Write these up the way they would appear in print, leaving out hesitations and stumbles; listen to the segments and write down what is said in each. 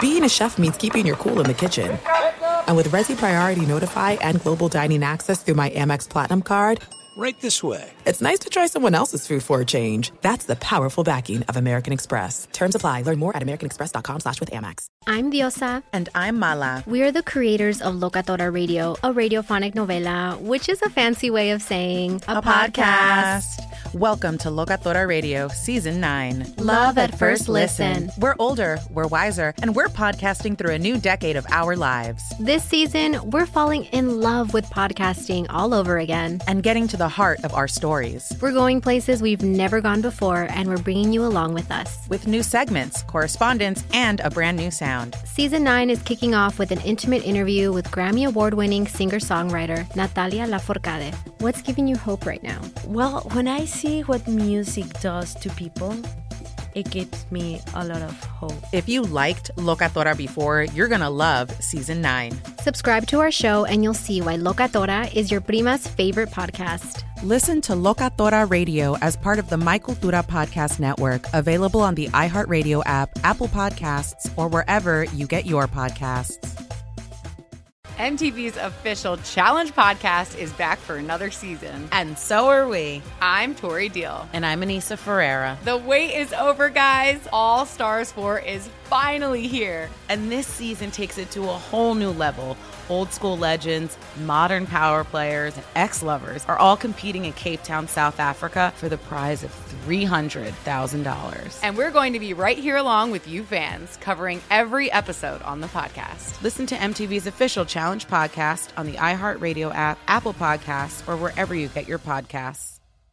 being a chef means keeping your cool in the kitchen. And with Resi Priority Notify and Global Dining Access through my Amex Platinum card, right this way. It's nice to try someone else's food for a change. That's the powerful backing of American Express. Terms apply. Learn more at americanexpress.com/withAmex. I'm Diosa. And I'm Mala. We are the creators of Locatora Radio, a radiophonic novela, which is a fancy way of saying a podcast. Welcome to Locatora Radio, Season 9. Love at First Listen. We're older, we're wiser, and we're podcasting through a new decade of our lives. This season, we're falling in love with podcasting all over again. And getting to the heart of our stories. We're going places we've never gone before, and we're bringing you along with us. With new segments, correspondence, and a brand new sound. Season 9 is kicking off with an intimate interview with Grammy Award-winning singer-songwriter Natalia Lafourcade. What's giving you hope right now? Well, when I see what music does to people, it gives me a lot of hope. If you liked Locatora before, you're going to love Season 9. Subscribe to our show and you'll see why Locatora is your prima's favorite podcast. Listen to Locatora Radio as part of the My Cultura Podcast Network, available on the iHeartRadio app, Apple Podcasts, or wherever you get your podcasts. MTV's official Challenge podcast is back for another season. And so are we. I'm Tori Deal. And I'm Anissa Ferreira. The wait is over, guys. All Stars 4 is finally here. And this season takes it to a whole new level. Old school legends, modern power players, and ex-lovers are all competing in Cape Town, South Africa for the prize of $300,000. And we're going to be right here along with you fans, covering every episode on the podcast. Listen to MTV's official Challenge podcast on the iHeartRadio app, Apple Podcasts, or wherever you get your podcasts.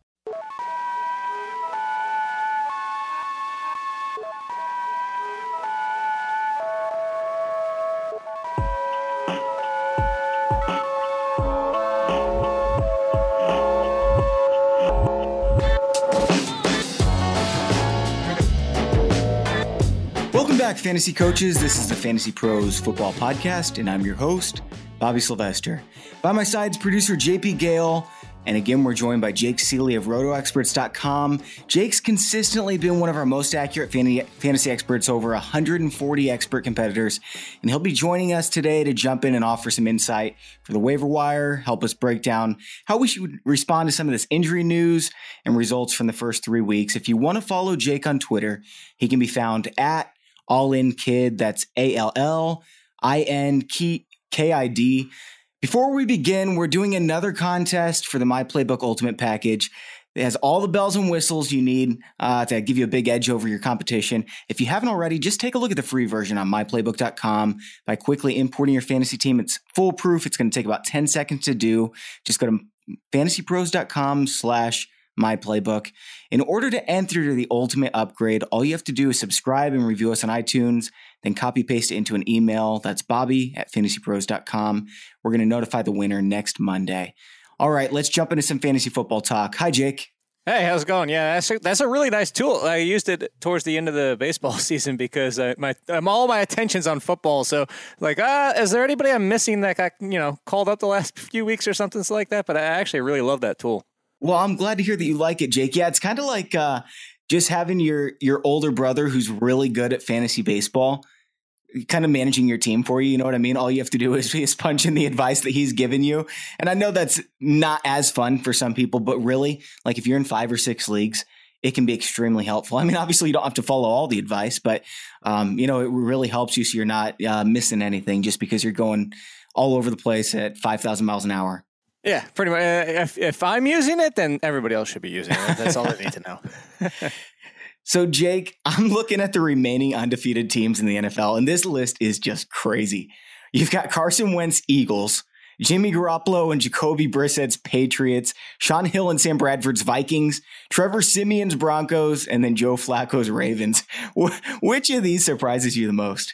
Back, fantasy coaches. This is the Fantasy Pros Football Podcast, and I'm your host, Bobby Sylvester. By my side is producer JP Gale, and again, we're joined by Jake Seeley of RotoExperts.com. Jake's consistently been one of our most accurate fantasy experts, over 140 expert competitors, and he'll be joining us today to jump in and offer some insight for the waiver wire, help us break down how we should respond to some of this injury news and results from the first 3 weeks. If you want to follow Jake on Twitter, he can be found at All In Kid. That's ALLINKID. Before we begin, we're doing another contest for the My Playbook Ultimate Package. It has all the bells and whistles you need to give you a big edge over your competition. If you haven't already, just take a look at the free version on myplaybook.com by quickly importing your fantasy team. It's foolproof. It's going to take about 10 seconds to do. Just go to fantasypros.com/myplaybook. In order to enter the ultimate upgrade, all you have to do is subscribe and review us on iTunes, then copy paste it into an email. That's Bobby@fantasypros.com. We're going to notify the winner next Monday. All right, let's jump into some fantasy football talk. Hi, Jake. Hey, how's it going? Yeah, that's a really nice tool. I used it towards the end of the baseball season because all my attention's on football. So, is there anybody I'm missing that got called up the last few weeks or something like that? But I actually really love that tool. Well, I'm glad to hear that you like it, Jake. Yeah, it's kind of like just having your older brother who's really good at fantasy baseball, kind of managing your team for you. You know what I mean? All you have to do is punch in the advice that he's given you. And I know that's not as fun for some people, but really, like if you're in 5 or 6 leagues, it can be extremely helpful. I mean, obviously you don't have to follow all the advice, but it really helps you so you're not missing anything just because you're going all over the place at 5,000 miles an hour. Yeah, pretty much. If I'm using it, then everybody else should be using it. That's all I need to know. So, Jake, I'm looking at the remaining undefeated teams in the NFL, and this list is just crazy. You've got Carson Wentz, Eagles, Jimmy Garoppolo and Jacoby Brissett's Patriots, Sean Hill and Sam Bradford's Vikings, Trevor Siemian's Broncos, and then Joe Flacco's Ravens. Which of these surprises you the most?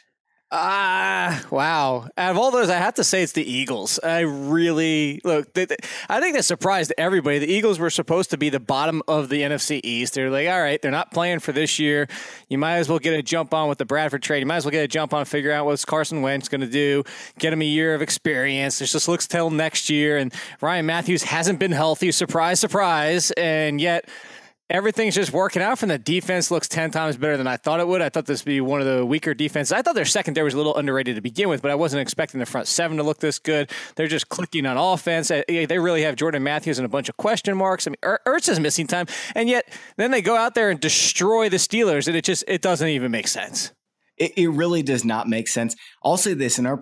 Wow. Out of all those, I have to say it's the Eagles. I think that surprised everybody. The Eagles were supposed to be the bottom of the NFC East. They're like, all right, they're not playing for this year. You might as well get a jump on with the Bradford trade. You might as well get a jump on, figure out what's Carson Wentz going to do, get him a year of experience. There's just looks till next year. And Ryan Matthews hasn't been healthy. Surprise, surprise. And yet everything's just working out from the defense. Looks 10 times better than I thought it would. I thought this would be one of the weaker defenses. I thought their secondary was a little underrated to begin with, but I wasn't expecting the front seven to look this good. They're just clicking on offense. They really have Jordan Matthews and a bunch of question marks. I mean, Ertz is missing time, and yet then they go out there and destroy the Steelers, and it doesn't even make sense. It really does not make sense. I'll say this, in our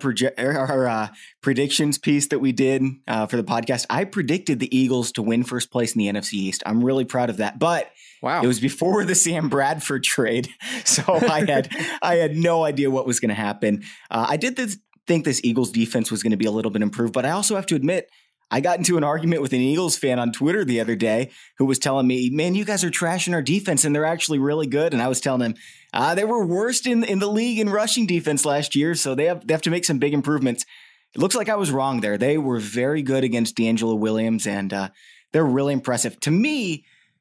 predictions piece that we did for the podcast, I predicted the Eagles to win first place in the NFC East. I'm really proud of that. But wow, it was before the Sam Bradford trade, so I had no idea what was going to happen. I did think this Eagles defense was going to be a little bit improved, but I also have to admit, I got into an argument with an Eagles fan on Twitter the other day who was telling me, man, you guys are trashing our defense and they're actually really good. And I was telling him they were worst in the league in rushing defense last year, so they have to make some big improvements. It looks like I was wrong there. They were very good against D'Angelo Williams, and they're really impressive. To me,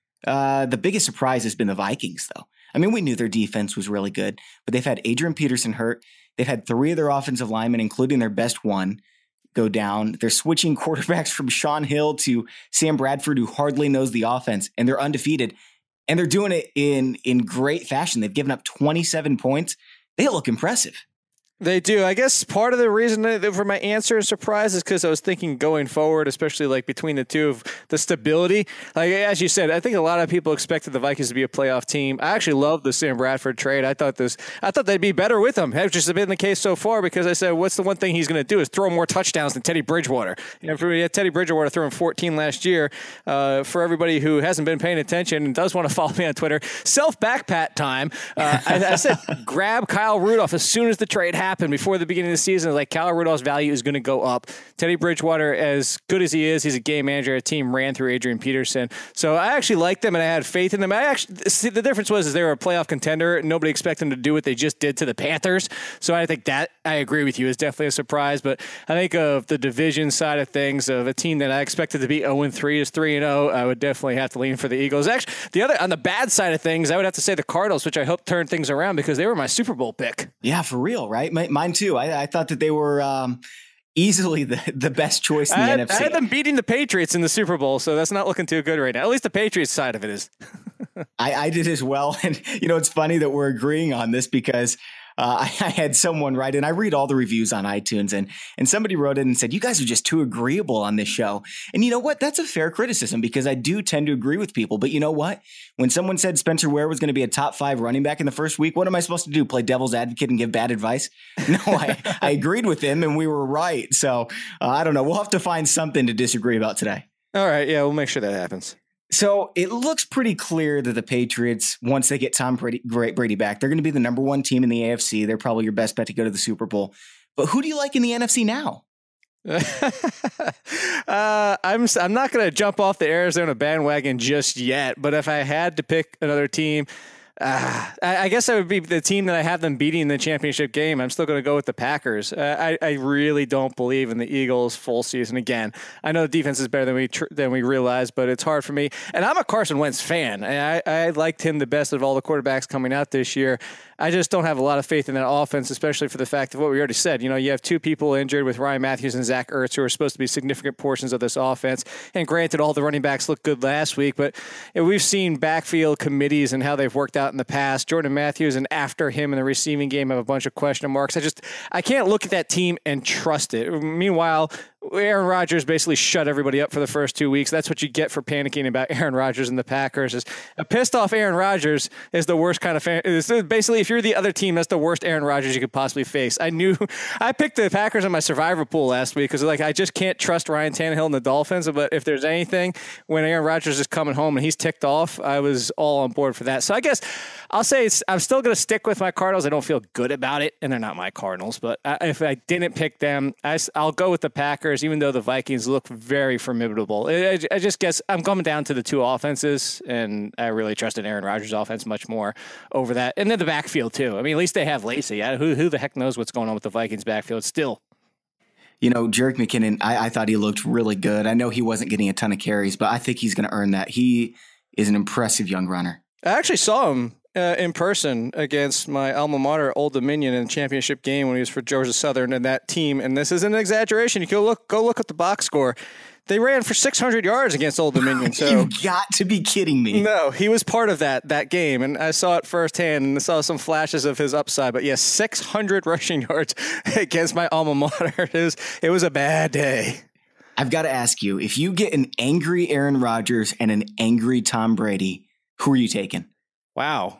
the biggest surprise has been the Vikings, though. I mean, we knew their defense was really good, but they've had Adrian Peterson hurt. They've had 3 of their offensive linemen, including their best one, go down. They're switching quarterbacks from Sean Hill to Sam Bradford, who hardly knows the offense, and they're undefeated. And they're doing it in great fashion. They've given up 27 points. They look impressive. They do. I guess part of the reason for my answer is surprise is because I was thinking going forward, especially like between the two, of the stability. Like, as you said, I think a lot of people expected the Vikings to be a playoff team. I actually love the Sam Bradford trade. I thought they'd be better with him. That's just been the case so far, because I said, what's the one thing he's going to do is throw more touchdowns than Teddy Bridgewater. We had Teddy Bridgewater throwing 14 last year. For everybody who hasn't been paying attention and does want to follow me on Twitter, self-backpat time. I said, grab Kyle Rudolph as soon as the trade happened before the beginning of the season. Like, Kyle Rudolph's value is going to go up. Teddy Bridgewater, as good as he is, he's a game manager. A team ran through Adrian Peterson. So I actually liked them and I had faith in them. The difference was they were a playoff contender. Nobody expected them to do what they just did to the Panthers. So I think that, I agree with you, is definitely a surprise. But I think of the division side of things, of a team that I expected to be 0-3 is 3-0, I would definitely have to lean for the Eagles. Actually, on the bad side of things, I would have to say the Cardinals, which I hope turned things around because they were my Super Bowl pick. Yeah, for real, right? Mine too. I thought that they were easily the best choice in the NFC. I had them beating the Patriots in the Super Bowl, so that's not looking too good right now. At least the Patriots side of it is. I did as well. And, it's funny that we're agreeing on this because I had someone write in. I read all the reviews on iTunes, and somebody wrote in and said, you guys are just too agreeable on this show. And you know what? That's a fair criticism because I do tend to agree with people. But you know what? When someone said Spencer Ware was going to be a top 5 running back in the first week, what am I supposed to do? Play devil's advocate and give bad advice? No, I agreed with him and we were right. So I don't know. We'll have to find something to disagree about today. All right. Yeah, we'll make sure that happens. So it looks pretty clear that the Patriots, once they get Tom Brady back, they're going to be the number 1 team in the AFC. They're probably your best bet to go to the Super Bowl. But who do you like in the NFC now? I'm not going to jump off the Arizona bandwagon just yet. But if I had to pick another team, I guess that would be the team that I have them beating in the championship game. I'm still going to go with the Packers. I really don't believe in the Eagles full season again. I know the defense is better than we realize, but it's hard for me. And I'm a Carson Wentz fan. I liked him the best of all the quarterbacks coming out this year. I just don't have a lot of faith in that offense, especially for the fact of what we already said. You have 2 people injured with Ryan Matthews and Zach Ertz, who are supposed to be significant portions of this offense. And granted, all the running backs looked good last week, but we've seen backfield committees and how they've worked out in the past. Jordan Matthews and after him in the receiving game have a bunch of question marks. I can't look at that team and trust it. Meanwhile, Aaron Rodgers basically shut everybody up for the first 2 weeks. That's what you get for panicking about Aaron Rodgers and the Packers. Is a pissed off Aaron Rodgers is the worst kind of fan. Basically, if you're the other team, that's the worst Aaron Rodgers you could possibly face. I picked the Packers on my survivor pool last week because I just can't trust Ryan Tannehill and the Dolphins. But if there's anything, when Aaron Rodgers is coming home and he's ticked off, I was all on board for that. So I guess I'll say I'm still going to stick with my Cardinals. I don't feel good about it, and they're not my Cardinals. But if I didn't pick them, I'll go with the Packers, even though the Vikings look very formidable. I just guess I'm coming down to the 2 offenses, and I really trusted Aaron Rodgers' offense much more over that. And then the backfield, too. I mean, at least they have Lacey. Who the heck knows what's going on with the Vikings backfield still? Jerick McKinnon, I thought he looked really good. I know he wasn't getting a ton of carries, but I think he's going to earn that. He is an impressive young runner. I actually saw him in person against my alma mater, Old Dominion, in the championship game when he was for Georgia Southern and that team. And this isn't an exaggeration. You can go look at the box score. They ran for 600 yards against Old Dominion. So You've got to be kidding me. No, he was part of that game, and I saw it firsthand, and I saw some flashes of his upside. But yes, 600 rushing yards against my alma mater. It was a bad day. I've got to ask you, if you get an angry Aaron Rodgers and an angry Tom Brady, who are you taking? Wow.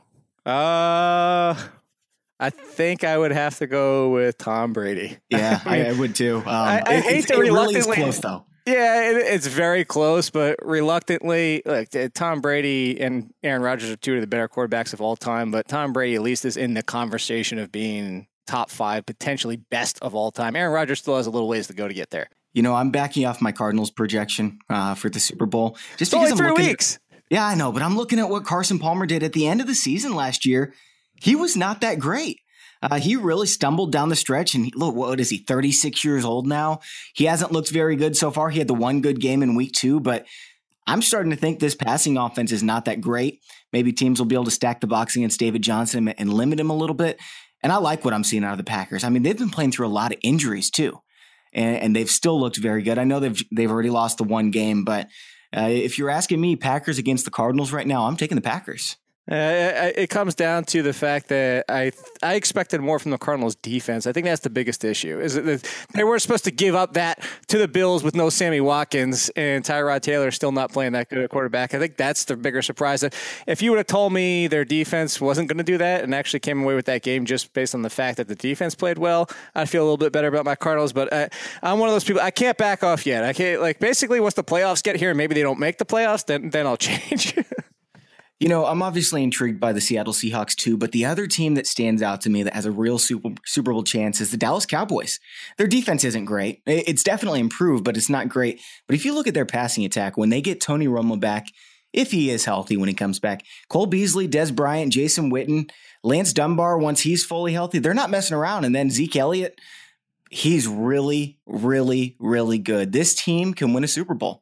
I think I would have to go with Tom Brady. Yeah, I would too. I hate to reluctantly. Really is close, though. Yeah, it's very close, but reluctantly, Tom Brady and Aaron Rodgers are two of the better quarterbacks of all time, but Tom Brady at least is in the conversation of being top 5, potentially best of all time. Aaron Rodgers still has a little ways to go to get there. You know, I'm backing off my Cardinals projection for the Super Bowl. Just because only 3 weeks. Yeah, I know, but I'm looking at what Carson Palmer did at the end of the season last year. He was not that great. He really stumbled down the stretch, and look, what is he, 36 years old now? He hasn't looked very good so far. He had the one good game in week 2, but I'm starting to think this passing offense is not that great. Maybe teams will be able to stack the box against David Johnson and limit him a little bit. And I like what I'm seeing out of the Packers. I mean, they've been playing through a lot of injuries too, and they've still looked very good. I know they've already lost the one game, but if you're asking me, Packers against the Cardinals right now, I'm taking the Packers. It comes down to the fact that I expected more from the Cardinals defense. I think that's the biggest issue, is that they weren't supposed to give up that to the Bills with no Sammy Watkins, and Tyrod Taylor still not playing that good at quarterback. I think that's the bigger surprise. If you would have told me their defense wasn't going to do that and actually came away with that game just based on the fact that the defense played well, I'd feel a little bit better about my Cardinals. But I'm one of those people, I can't back off yet. I can't, basically once the playoffs get here and maybe they don't make the playoffs, then I'll change. You know, I'm obviously intrigued by the Seattle Seahawks too, but the other team that stands out to me that has a real Super Bowl chance is the Dallas Cowboys. Their defense isn't great. It's definitely improved, but it's not great. But if you look at their passing attack, when they get Tony Romo back, if he is healthy when he comes back, Cole Beasley, Des Bryant, Jason Witten, Lance Dunbar, once he's fully healthy, they're not messing around. And then Zeke Elliott, he's really, really, really good. This team can win a Super Bowl.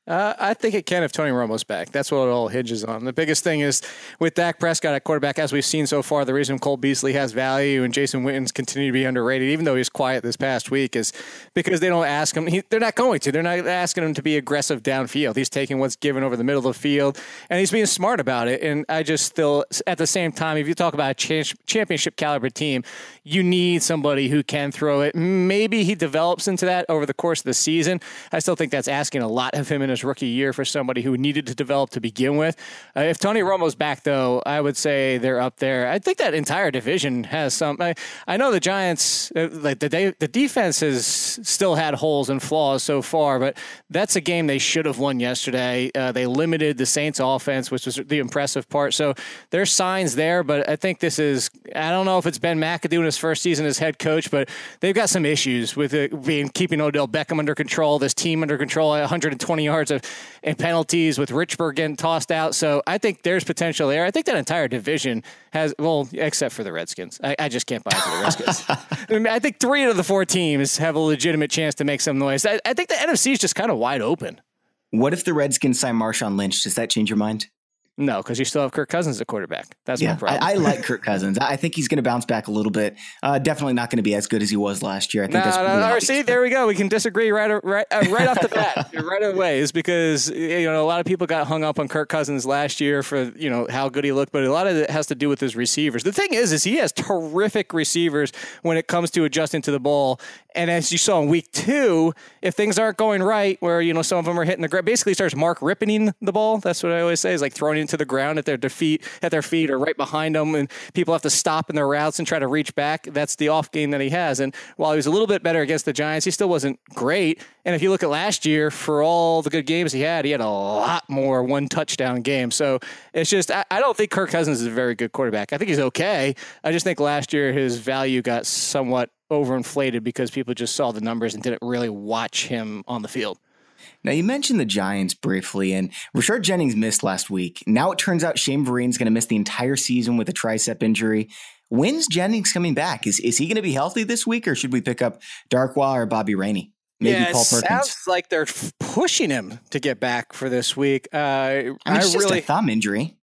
I think it can if Tony Romo's back. That's what it all hinges on. The biggest thing is with Dak Prescott at quarterback, as we've seen so far, the reason Cole Beasley has value and Jason Witten's continue to be underrated, even though he's quiet this past week, is because they don't ask him. They're not going to. They're not asking him to be aggressive downfield. He's taking what's given over the middle of the field, and he's being smart about it. And I just still, at the same time, if you talk about a championship caliber team, you need somebody who can throw it. Maybe he develops into that over the course of the season. I still think that's asking a lot of him in his rookie year for somebody who needed to develop to begin with. If Tony Romo's back, though, I would say they're up there. I think that entire division has some. I know the Giants, the defense has still had holes and flaws so far, but that's a game they should have won yesterday. They limited the Saints' offense, which was the impressive part. So there's signs there, but I think this is. I don't know if it's Ben McAdoo in his first season as head coach, but they've got some issues with keeping Odell Beckham under control, this team under control, 120 yards and penalties with Richburg getting tossed out. So I think there's potential there. I think that entire division has, well, except for the Redskins. I just can't buy into the Redskins. I think 3 out of the 4 teams have a legitimate chance to make some noise. I think the NFC is just kind of wide open. What if the Redskins sign Marshawn Lynch? Does that change your mind? No, because you still have Kirk Cousins at quarterback. That's my problem. I like Kirk Cousins. I think he's going to bounce back a little bit. Definitely not going to be as good as he was last year. I think that's see, there we go. We can disagree right off the bat, right away. Is because a lot of people got hung up on Kirk Cousins last year for how good he looked, but a lot of it has to do with his receivers. The thing is he has terrific receivers when it comes to adjusting to the ball. And as you saw in week 2, if things aren't going right, where some of them are hitting the ground, basically starts Mark Rippening the ball. That's what I always say, is like throwing it to the ground at their feet or right behind them, and people have to stop in their routes and try to reach back. That's the off game that he has. And while he was a little bit better against the Giants, he still wasn't great. And if you look at last year, for all the good games he had a lot more 1 touchdown games. So it's just, I don't think Kirk Cousins is a very good quarterback. I think he's okay. I just think last year his value got somewhat overinflated because people just saw the numbers and didn't really watch him on the field. Now, you mentioned the Giants briefly, and Rashard Jennings missed last week. Now it turns out Shane Vereen's going to miss the entire season with a tricep injury. When's Jennings coming back? Is he going to be healthy this week, or should we pick up Darkwa or Bobby Rainey? Maybe Paul Perkins. Sounds like they're pushing him to get back for this week. It's just a thumb injury.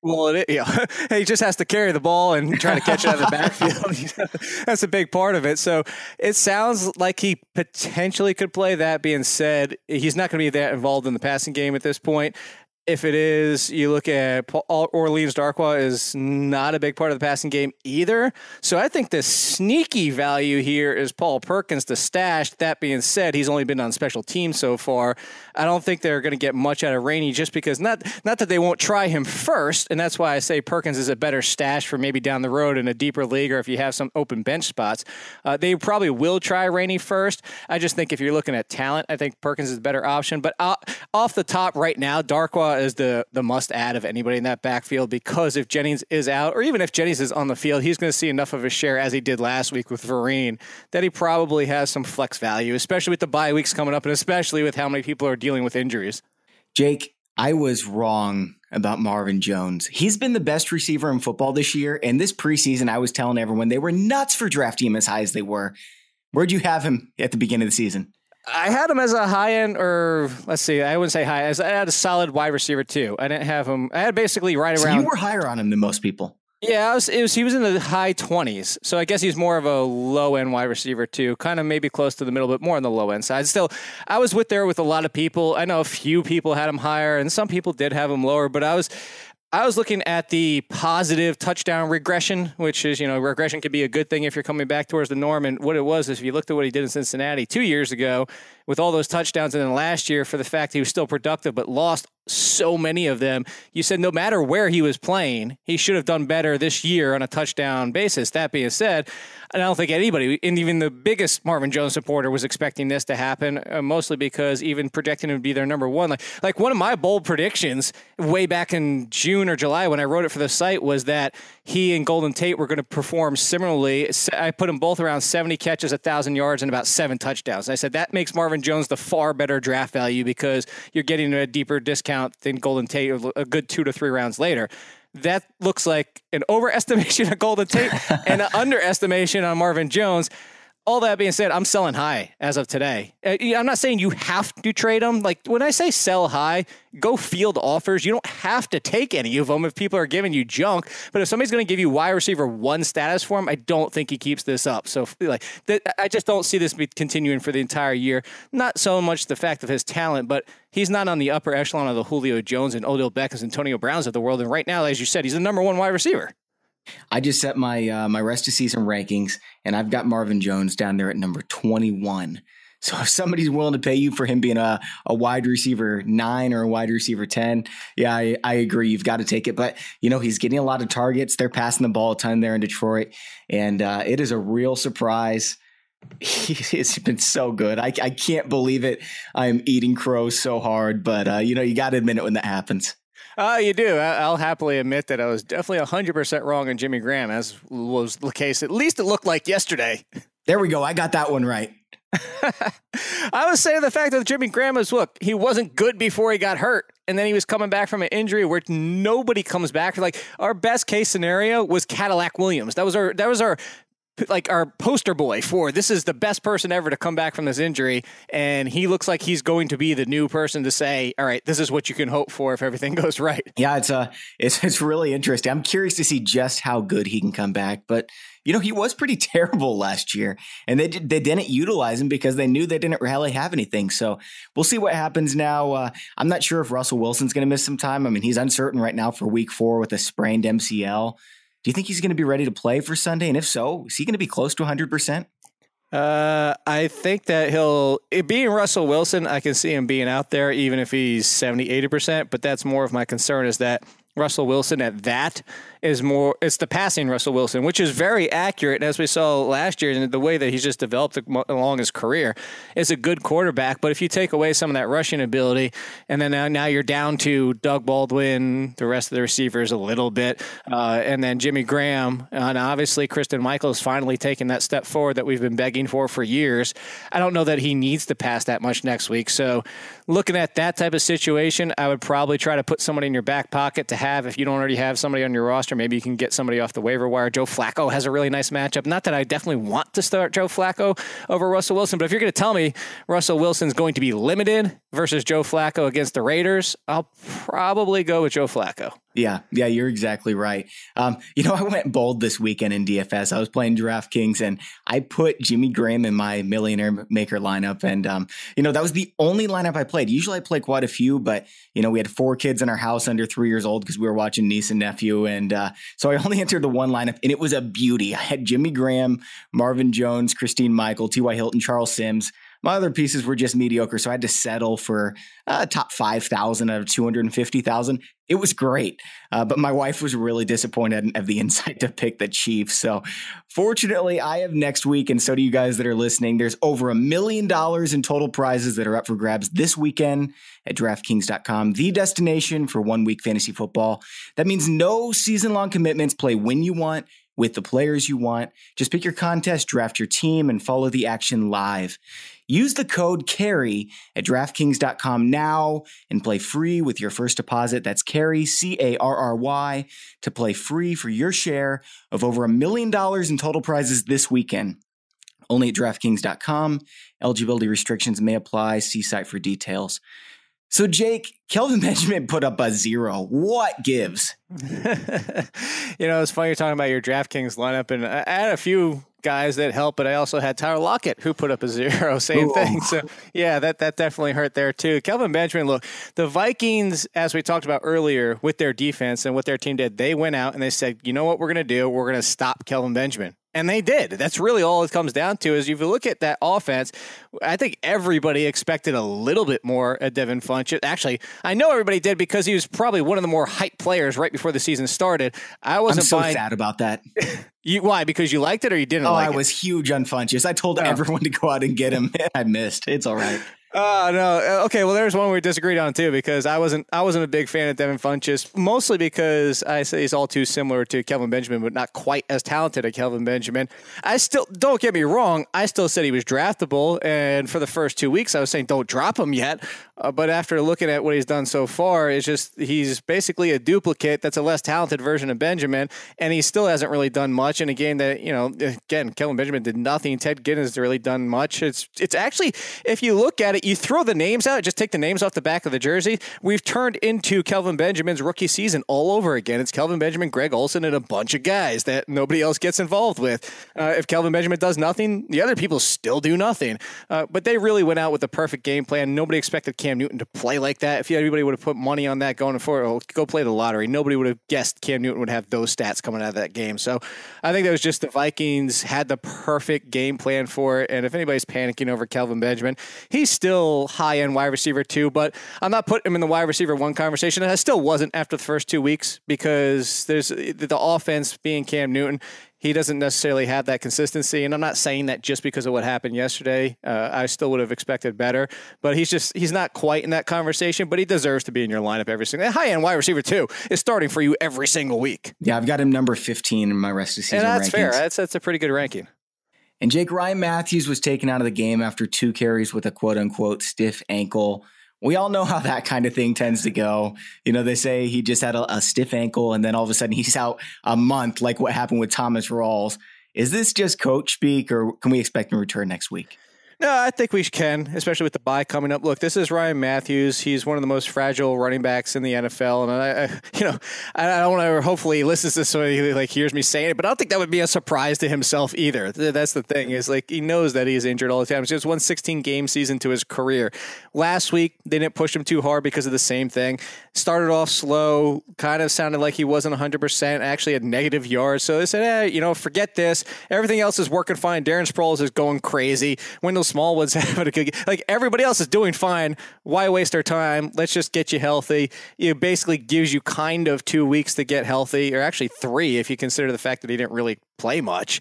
Well, he just has to carry the ball and try to catch it out of the backfield. That's a big part of it. So it sounds like he potentially could play. That being said, he's not going to be that involved in the passing game at this point. If it is, you look at Orleans Darkwa is not a big part of the passing game either. So I think the sneaky value here is Paul Perkins to stash. That being said, he's only been on special teams so far. I don't think they're going to get much out of Rainey just because not that they won't try him first. And that's why I say Perkins is a better stash for maybe down the road in a deeper league or if you have some open bench spots. They probably will try Rainey first. I just think if you're looking at talent, I think Perkins is a better option. But off the top right now, Darkwa is the must-add of anybody in that backfield because if Jennings is out, or even if Jennings is on the field, he's going to see enough of a share as he did last week with Vereen that he probably has some flex value, especially with the bye weeks coming up and especially with how many people are dealing with injuries. Jake, I was wrong about Marvin Jones. He's been the best receiver in football this year, and this preseason I was telling everyone they were nuts for drafting him as high as they were. Where'd you have him at the beginning of the season? I had him as a high end, or let's see, I wouldn't say high. I had a solid wide receiver too. I didn't have him. I had basically right around. So you were higher on him than most people. Yeah, he was in the high 20s. So I guess he's more of a low end wide receiver too, kind of maybe close to the middle, but more on the low end side. Still, I was there with a lot of people. I know a few people had him higher, and some people did have him lower. But I was looking at the positive touchdown regression, which is, regression can be a good thing if you're coming back towards the norm. And what it was is if you looked at what he did in Cincinnati 2 years ago with all those touchdowns, and then last year for the fact he was still productive but lost so many of them, you said no matter where he was playing, he should have done better this year on a touchdown basis. That being said, I don't think anybody, and even the biggest Marvin Jones supporter, was expecting this to happen, mostly because even projecting him to be their number one. Like one of my bold predictions way back in June or July when I wrote it for the site was that he and Golden Tate were going to perform similarly. I put them both around 70 catches, 1,000 yards, and about 7 touchdowns. I said that makes Marvin Jones the far better draft value because you're getting a deeper discount than Golden Tate a good 2 to 3 rounds later. That looks like an overestimation of Golden Tate and an underestimation on Marvin Jones. All that being said, I'm selling high as of today. I'm not saying you have to trade them. Like when I say sell high, go field offers. You don't have to take any of them if people are giving you junk. But if somebody's going to give you wide receiver 1 status for him, I don't think he keeps this up. So I just don't see this continuing for the entire year. Not so much the fact of his talent, but he's not on the upper echelon of the Julio Jones and Odell Beckhams and Antonio Browns of the world. And right now, as you said, he's the number 1 wide receiver. I just set my my rest of season rankings, and I've got Marvin Jones down there at number 21. So if somebody's willing to pay you for him being a wide receiver 9 or a wide receiver 10, yeah, I agree. You've got to take it. But, he's getting a lot of targets. They're passing the ball a ton there in Detroit, and it is a real surprise. He's been so good. I can't believe it. I'm eating crow so hard, but, you got to admit it when that happens. You do. I'll happily admit that I was definitely 100% wrong on Jimmy Graham, as was the case. At least it looked like yesterday. There we go. I got that one right. I was saying the fact that Jimmy Graham look, he wasn't good before he got hurt. And then he was coming back from an injury where nobody comes back. Like our best case scenario was Cadillac Williams. That was our poster boy for this is the best person ever to come back from this injury. And he looks like he's going to be the new person to say, all right, this is what you can hope for if everything goes right. Yeah, it's really interesting. I'm curious to see just how good he can come back. But, he was pretty terrible last year, and they didn't utilize him because they knew they didn't really have anything. So we'll see what happens now. I'm not sure if Russell Wilson's going to miss some time. I mean, he's uncertain right now for week 4 with a sprained MCL. Do you think he's going to be ready to play for Sunday? And if so, is he going to be close to 100%? I think that being Russell Wilson, I can see him being out there even if he's 70, 80%. But that's more of my concern is that Russell Wilson at that it's the passing Russell Wilson, which is very accurate. And as we saw last year, and the way that he's just developed along his career is a good quarterback. But if you take away some of that rushing ability, and then now you're down to Doug Baldwin, the rest of the receivers a little bit, and then Jimmy Graham, and obviously Christine Michael's finally taken that step forward that we've been begging for years. I don't know that he needs to pass that much next week. So looking at that type of situation, I would probably try to put somebody in your back pocket to have, if you don't already have somebody on your roster, maybe you can get somebody off the waiver wire. Joe Flacco has a really nice matchup. Not that I definitely want to start Joe Flacco over Russell Wilson, but if you're going to tell me Russell Wilson's going to be limited, versus Joe Flacco against the Raiders, I'll probably go with Joe Flacco. Yeah, you're exactly right. I went bold this weekend in DFS. I was playing DraftKings, and I put Jimmy Graham in my Millionaire Maker lineup. And, that was the only lineup I played. Usually I play quite a few, but, we had 4 kids in our house under 3 years old because we were watching niece and nephew. And so I only entered the one lineup, and it was a beauty. I had Jimmy Graham, Marvin Jones, Christine Michael, T.Y. Hilton, Charles Sims. My other pieces were just mediocre, so I had to settle for top 5,000 out of 250,000. It was great, but my wife was really disappointed I didn't have the insight to pick the Chiefs. So fortunately, I have next week, and so do you guys that are listening. There's over $1 million in total prizes that are up for grabs this weekend at DraftKings.com, the destination for 1 week fantasy football. That means no season-long commitments. Play when you want, with the players you want. Just pick your contest, draft your team, and follow the action live. Use the code CARRY at DraftKings.com now and play free with your first deposit. That's CARRY, CARRY, to play free for your share of over $1 million in total prizes this weekend. Only at DraftKings.com. Eligibility restrictions may apply. See site for details. So, Jake, Kelvin Benjamin put up a 0. What gives? It's funny you're talking about your DraftKings lineup, and I had a few guys that helped, but I also had Tyler Lockett, who put up a 0. Same thing. So, yeah, that definitely hurt there, too. Kelvin Benjamin, look, the Vikings, as we talked about earlier, with their defense and what their team did, they went out and they said, you know what we're going to do? We're going to stop Kelvin Benjamin. And they did. That's really all it comes down to is if you look at that offense, I think everybody expected a little bit more at Devin Funchess. Actually, I know everybody did because he was probably one of the more hyped players right before the season started. I'm so sad about that. Why? Because you liked it or you didn't like it? I was huge on Funchess. I told everyone to go out and get him. I missed. It's all right. No. Okay, well, there's one we disagreed on, too, because I wasn't a big fan of Devin Funchess, mostly because I say he's all too similar to Kelvin Benjamin, but not quite as talented as Kelvin Benjamin. I still, don't get me wrong, I still said he was draftable, and for the first 2 weeks, I was saying don't drop him yet, but after looking at what he's done so far, it's just he's basically a duplicate that's a less talented version of Benjamin, and he still hasn't really done much in a game that, again, Kelvin Benjamin did nothing. Ted Ginn has really done much. It's actually, if you look at it, you throw the names out, just take the names off the back of the jersey. We've turned into Kelvin Benjamin's rookie season all over again. It's Kelvin Benjamin, Greg Olsen, and a bunch of guys that nobody else gets involved with. If Kelvin Benjamin does nothing, the other people still do nothing. But they really went out with the perfect game plan. Nobody expected Cam Newton to play like that. If anybody would have put money on that going forward, go play the lottery. Nobody would have guessed Cam Newton would have those stats coming out of that game. So I think that was just the Vikings had the perfect game plan for it. And if anybody's panicking over Kelvin Benjamin, he's still high-end wide receiver 2, but I'm not putting him in the wide receiver 1 conversation. And I still wasn't after the first 2 weeks because there's the offense being Cam Newton. He doesn't necessarily have that consistency, and I'm not saying that just because of what happened yesterday. I still would have expected better, but he's not quite in that conversation, but he deserves to be in your lineup every single. High-end wide receiver 2 is starting for you every single week. Yeah, I've got him number 15 in my rest of season and that's rankings. Fair. That's a pretty good ranking. And Jake, Ryan Matthews was taken out of the game after 2 carries with a quote-unquote stiff ankle. We all know how that kind of thing tends to go. They say he just had a stiff ankle, and then all of a sudden he's out a month, like what happened with Thomas Rawls. Is this just coach speak, or can we expect him to return next week? No, I think we can, especially with the bye coming up. Look, this is Ryan Matthews. He's one of the most fragile running backs in the NFL, and I don't want to. Hopefully, he listens to this so he hears me saying it, but I don't think that would be a surprise to himself either. That's the thing is he knows that he's injured all the time. He's just won 16-game season to his career. Last week they didn't push him too hard because of the same thing. Started off slow, kind of sounded like he wasn't 100%. Actually had negative yards, so they said, forget this. Everything else is working fine. Darren Sproles is going crazy. Wendell Smallwood's having a good, everybody else is doing fine. Why waste our time? Let's just get you healthy. It basically gives you kind of 2 weeks to get healthy, or actually 3 if you consider the fact that he didn't really play much.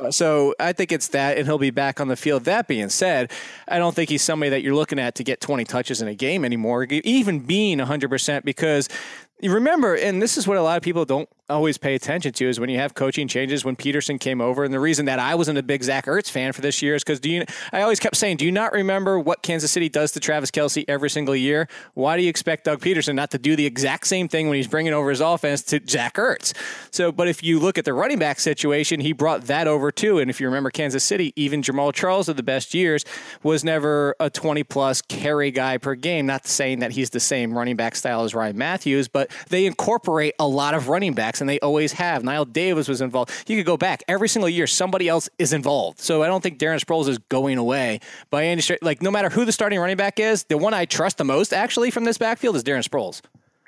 So I think it's that, and he'll be back on the field. That being said, I don't think he's somebody that you're looking at to get 20 touches in a game anymore, even being 100%, because you remember, and this is what a lot of people don't always pay attention to is when you have coaching changes, when Peterson came over. And the reason that I wasn't a big Zach Ertz fan for this year is because I always kept saying, do you not remember what Kansas City does to Travis Kelce every single year? Why do you expect Doug Peterson not to do the exact same thing when he's bringing over his offense to Zach Ertz? So, but if you look at the running back situation, he brought that over too. And if you remember Kansas City, even Jamal Charles of the best years was never a 20-plus carry guy per game. Not saying that he's the same running back style as Ryan Matthews, but they incorporate a lot of running backs, and they always have. Niall Davis was involved. You could go back. Every single year, somebody else is involved. So I don't think Darren Sproles is going away by any stretch. Like, no matter who the starting running back is, the one I trust the most, actually, from this backfield is Darren Sproles.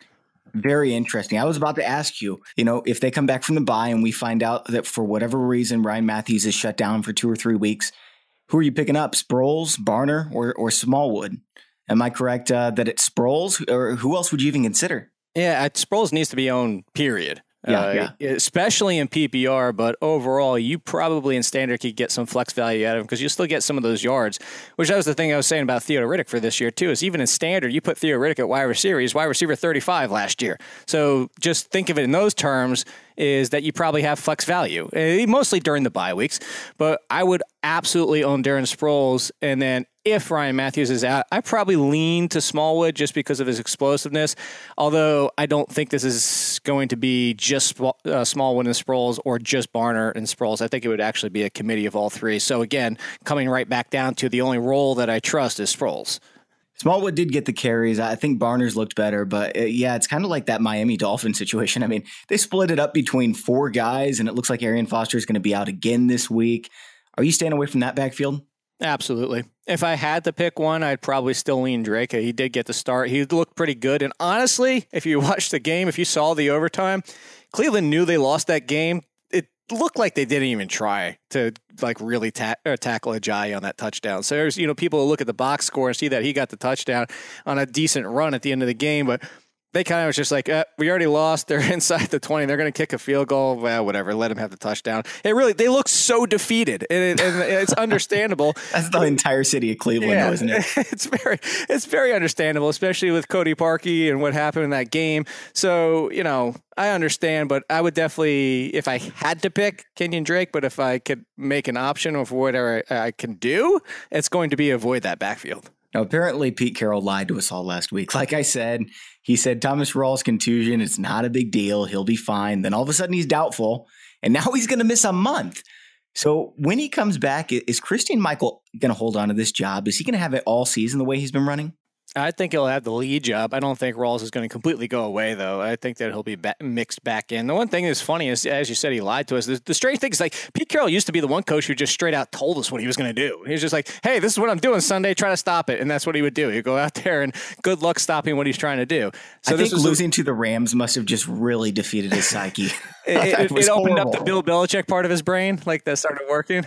Very interesting. I was about to ask you, if they come back from the bye and we find out that for whatever reason, Ryan Matthews is shut down for 2 or 3 weeks, who are you picking up, Sproles, Barner, or Smallwood? Am I correct that it's Sproles, or who else would you even consider? Yeah, Sproles needs to be owned, period. Yeah. Especially in PPR, but overall, you probably in standard could get some flex value out of him because you'll still get some of those yards, which that was the thing I was saying about Theo Riddick for this year, too, is even in standard, you put Theo Riddick at wide receiver. He's wide receiver 35 last year. So just think of it in those terms, is that you probably have flex value, mostly during the bye weeks. But I would absolutely own Darren Sproles, and then if Ryan Matthews is out, I probably lean to Smallwood just because of his explosiveness, although I don't think this is going to be just Smallwood and Sproles or just Barner and Sproles. I think it would actually be a committee of all three. So again, coming right back down to the only role that I trust is Sproles. Smallwood did get the carries. I think Barner's looked better, but it's kind of like that Miami Dolphins situation. I mean, they split it up between 4 guys, and it looks like Arian Foster is going to be out again this week. Are you staying away from that backfield? Absolutely. If I had to pick one, I'd probably still lean Drake. He did get the start. He looked pretty good. And honestly, if you watched the game, if you saw the overtime, Cleveland knew they lost that game. It looked like they didn't even try to really tackle Ajayi on that touchdown. So there's, people who look at the box score and see that he got the touchdown on a decent run at the end of the game, but they kind of was just like, we already lost. They're inside the 20. They're going to kick a field goal. Well, whatever. Let them have the touchdown. They look so defeated, and it's understandable. That's the entire city of Cleveland, though, isn't it? It's very understandable, especially with Cody Parkey and what happened in that game. So, I understand, but I would definitely, if I had to pick Kenyon Drake, but if I could make an option of whatever I can do, it's going to be avoid that backfield. Now, apparently Pete Carroll lied to us all last week. Like I said, he said Thomas Rawls' contusion, it's not a big deal. He'll be fine. Then all of a sudden he's doubtful, and now he's going to miss a month. So when he comes back, is Christine Michael going to hold on to this job? Is he going to have it all season the way he's been running? I think he'll have the lead job. I don't think Rawls is going to completely go away, though. I think that he'll be mixed back in. The one thing that's funny is, as you said, he lied to us. The strange thing is, Pete Carroll used to be the one coach who just straight out told us what he was going to do. He was just like, hey, this is what I'm doing Sunday. Try to stop it. And that's what he would do. He'd go out there and good luck stopping what he's trying to do. So I think losing to the Rams must have just really defeated his psyche. It opened up the Bill Belichick part of his brain, that started working.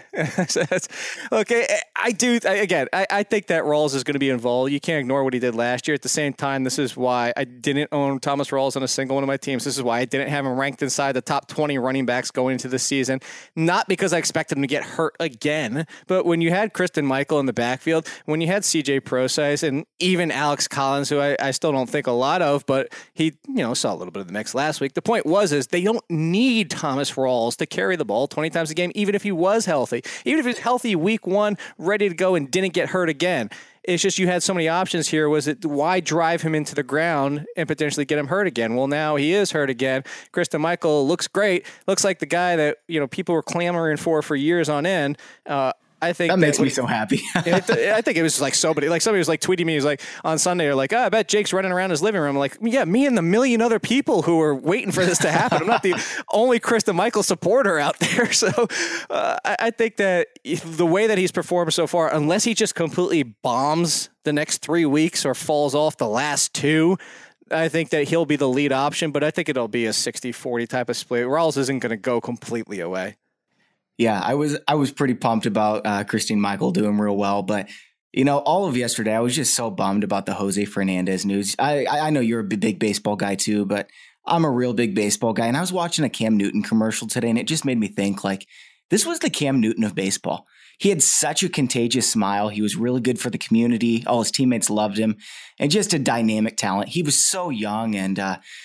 Okay, I think that Rawls is going to be involved. You can't ignore what he did last year. At the same time, this is why I didn't own Thomas Rawls on a single one of my teams. This is why I didn't have him ranked inside the top 20 running backs going into the season. Not because I expected him to get hurt again, but when you had Christine Michael in the backfield, when you had CJ Prosise and even Alex Collins, who I still don't think a lot of, but he saw a little bit of the mix last week. The point is they don't need Thomas Rawls to carry the ball 20 times a game, even if he was healthy. Even if he was healthy week 1, ready to go and didn't get hurt again. It's just you had so many options here. Why drive him into the ground and potentially get him hurt again? Well, now he is hurt again. Christine Michael looks great. Looks like the guy that people were clamoring for years on end. I think that makes me so happy. I think it was somebody was tweeting me. He was on Sunday, they're I bet Jake's running around his living room. I'm like, yeah, me and the million other people who are waiting for this to happen. I'm not the only Christine Michael supporter out there. So I think that the way that he's performed so far, unless he just completely bombs the next 3 weeks or falls off the last 2, I think that he'll be the lead option, but I think it'll be a 60-40 type of split. Rawls isn't going to go completely away. Yeah, I was pretty pumped about Christine Michael doing real well, but all of yesterday I was just so bummed about the Jose Fernandez news. I know you're a big baseball guy too, but I'm a real big baseball guy, and I was watching a Cam Newton commercial today, and it just made me think this was the Cam Newton of baseball. He had such a contagious smile. He was really good for the community. All his teammates loved him, and just a dynamic talent. He was so young, and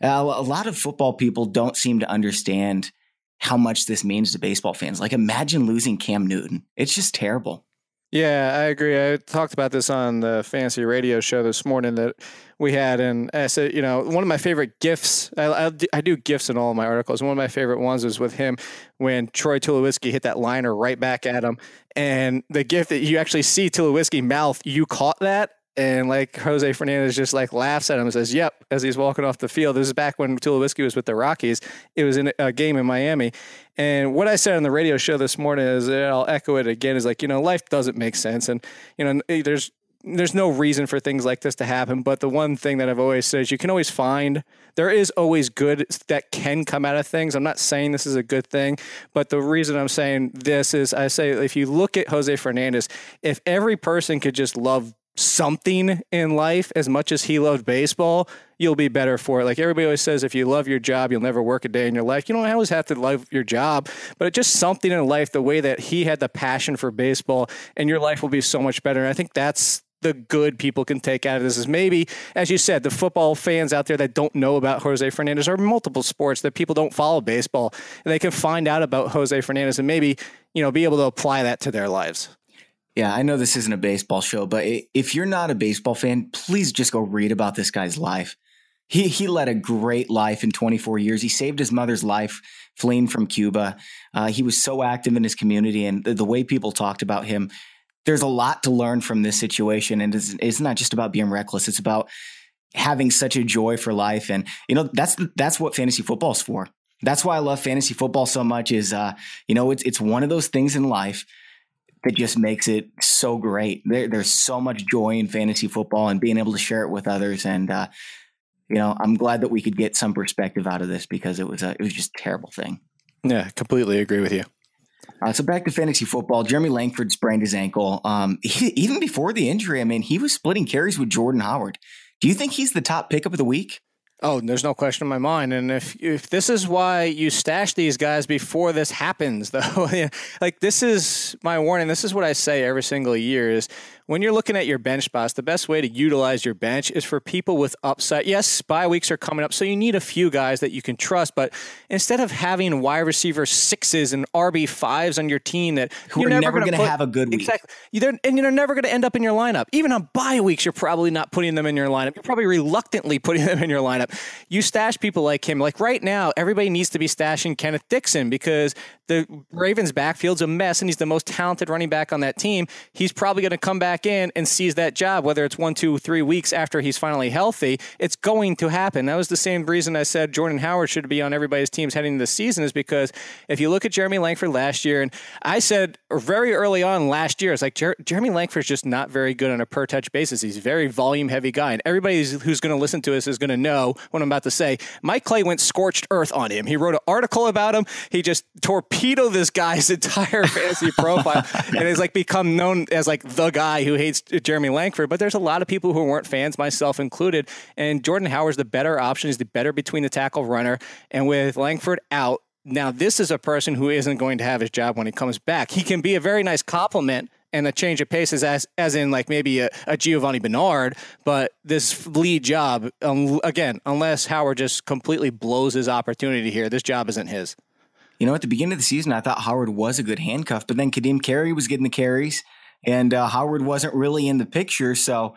A lot of football people don't seem to understand how much this means to baseball fans. Like, imagine losing Cam Newton. It's just terrible. Yeah, I agree. I talked about this on the fantasy radio show this morning that we had, and I said, one of my favorite GIFs, I do GIFs in all of my articles. One of my favorite ones was with him when Troy Tulowitzki hit that liner right back at him, and the GIF that you actually see Tulowitzki mouth, "You caught that?" And like Jose Fernandez just like laughs at him and says, "Yep," as he's walking off the field. This is back when Tulowitzki was with the Rockies. It was in a game in Miami. And what I said on the radio show this morning is, I'll echo it again, is like, life doesn't make sense. And, there's no reason for things like this to happen. But the one thing that I've always said is there is always good that can come out of things. I'm not saying this is a good thing, but the reason I'm saying this is I say, if you look at Jose Fernandez, if every person could just love something in life as much as he loved baseball, you'll be better for it. Like everybody always says, if you love your job, you'll never work a day in your life. You don't always have to love your job, but just something in life, the way that he had the passion for baseball, and your life will be so much better. And I think that's the good people can take out of this, is maybe, as you said, the football fans out there that don't know about Jose Fernandez, or multiple sports that people don't follow baseball, and they can find out about Jose Fernandez and maybe, be able to apply that to their lives. Yeah, I know this isn't a baseball show, but if you're not a baseball fan, please just go read about this guy's life. He led a great life in 24 years. He saved his mother's life fleeing from Cuba. He was so active in his community, and the way people talked about him, there's a lot to learn from this situation. And it's not just about being reckless. It's about having such a joy for life. And, that's what fantasy football is for. That's why I love fantasy football so much is, it's one of those things in life that just makes it so great. There's so much joy in fantasy football and being able to share it with others. And, I'm glad that we could get some perspective out of this, because it was just a terrible thing. Yeah, completely agree with you. So back to fantasy football. Jeremy Langford sprained his ankle. Even before the injury, he was splitting carries with Jordan Howard. Do you think he's the top pickup of the week? Oh, there's no question in my mind. And if this is why you stash these guys before this happens, though, like, this is my warning. This is what I say every single year is, when you're looking at your bench spots, the best way to utilize your bench is for people with upside. Yes, bye weeks are coming up, so you need a few guys that you can trust. But instead of having wide receiver 6s and RB5s on your team that who are never going to have a good week, exactly, and you're never going to end up in your lineup. Even on bye weeks, you're probably not putting them in your lineup. You're probably reluctantly putting them in your lineup. You stash people like him. Like right now, everybody needs to be stashing Kenneth Dixon, because the Ravens' backfield's a mess, and he's the most talented running back on that team. He's probably going to come back in and seize that job, whether it's 1, 2, 3 weeks after he's finally healthy. It's going to happen. That was the same reason I said Jordan Howard should be on everybody's teams heading into the season, is because if you look at Jeremy Langford last year, and I said very early on last year, it's like Jeremy Langford's just not very good on a per touch basis. He's a very volume heavy guy, and everybody who's going to listen to us is going to know what I'm about to say. Mike Clay went scorched earth on him. He wrote an article about him. He just torpedoed this guy's entire fantasy profile, and has like become known as like the guy who hates Jeremy Langford. But there's a lot of people who weren't fans, myself included, and Jordan Howard's the better option. He's the better between the tackle runner, and with Langford out, now this is a person who isn't going to have his job when he comes back. He can be a very nice compliment and a change of pace, as in like maybe a Giovanni Bernard, but this lead job, again, unless Howard just completely blows his opportunity here, this job isn't his. At the beginning of the season, I thought Howard was a good handcuff, but then Kadeem Carey was getting the carries, and Howard wasn't really in the picture, so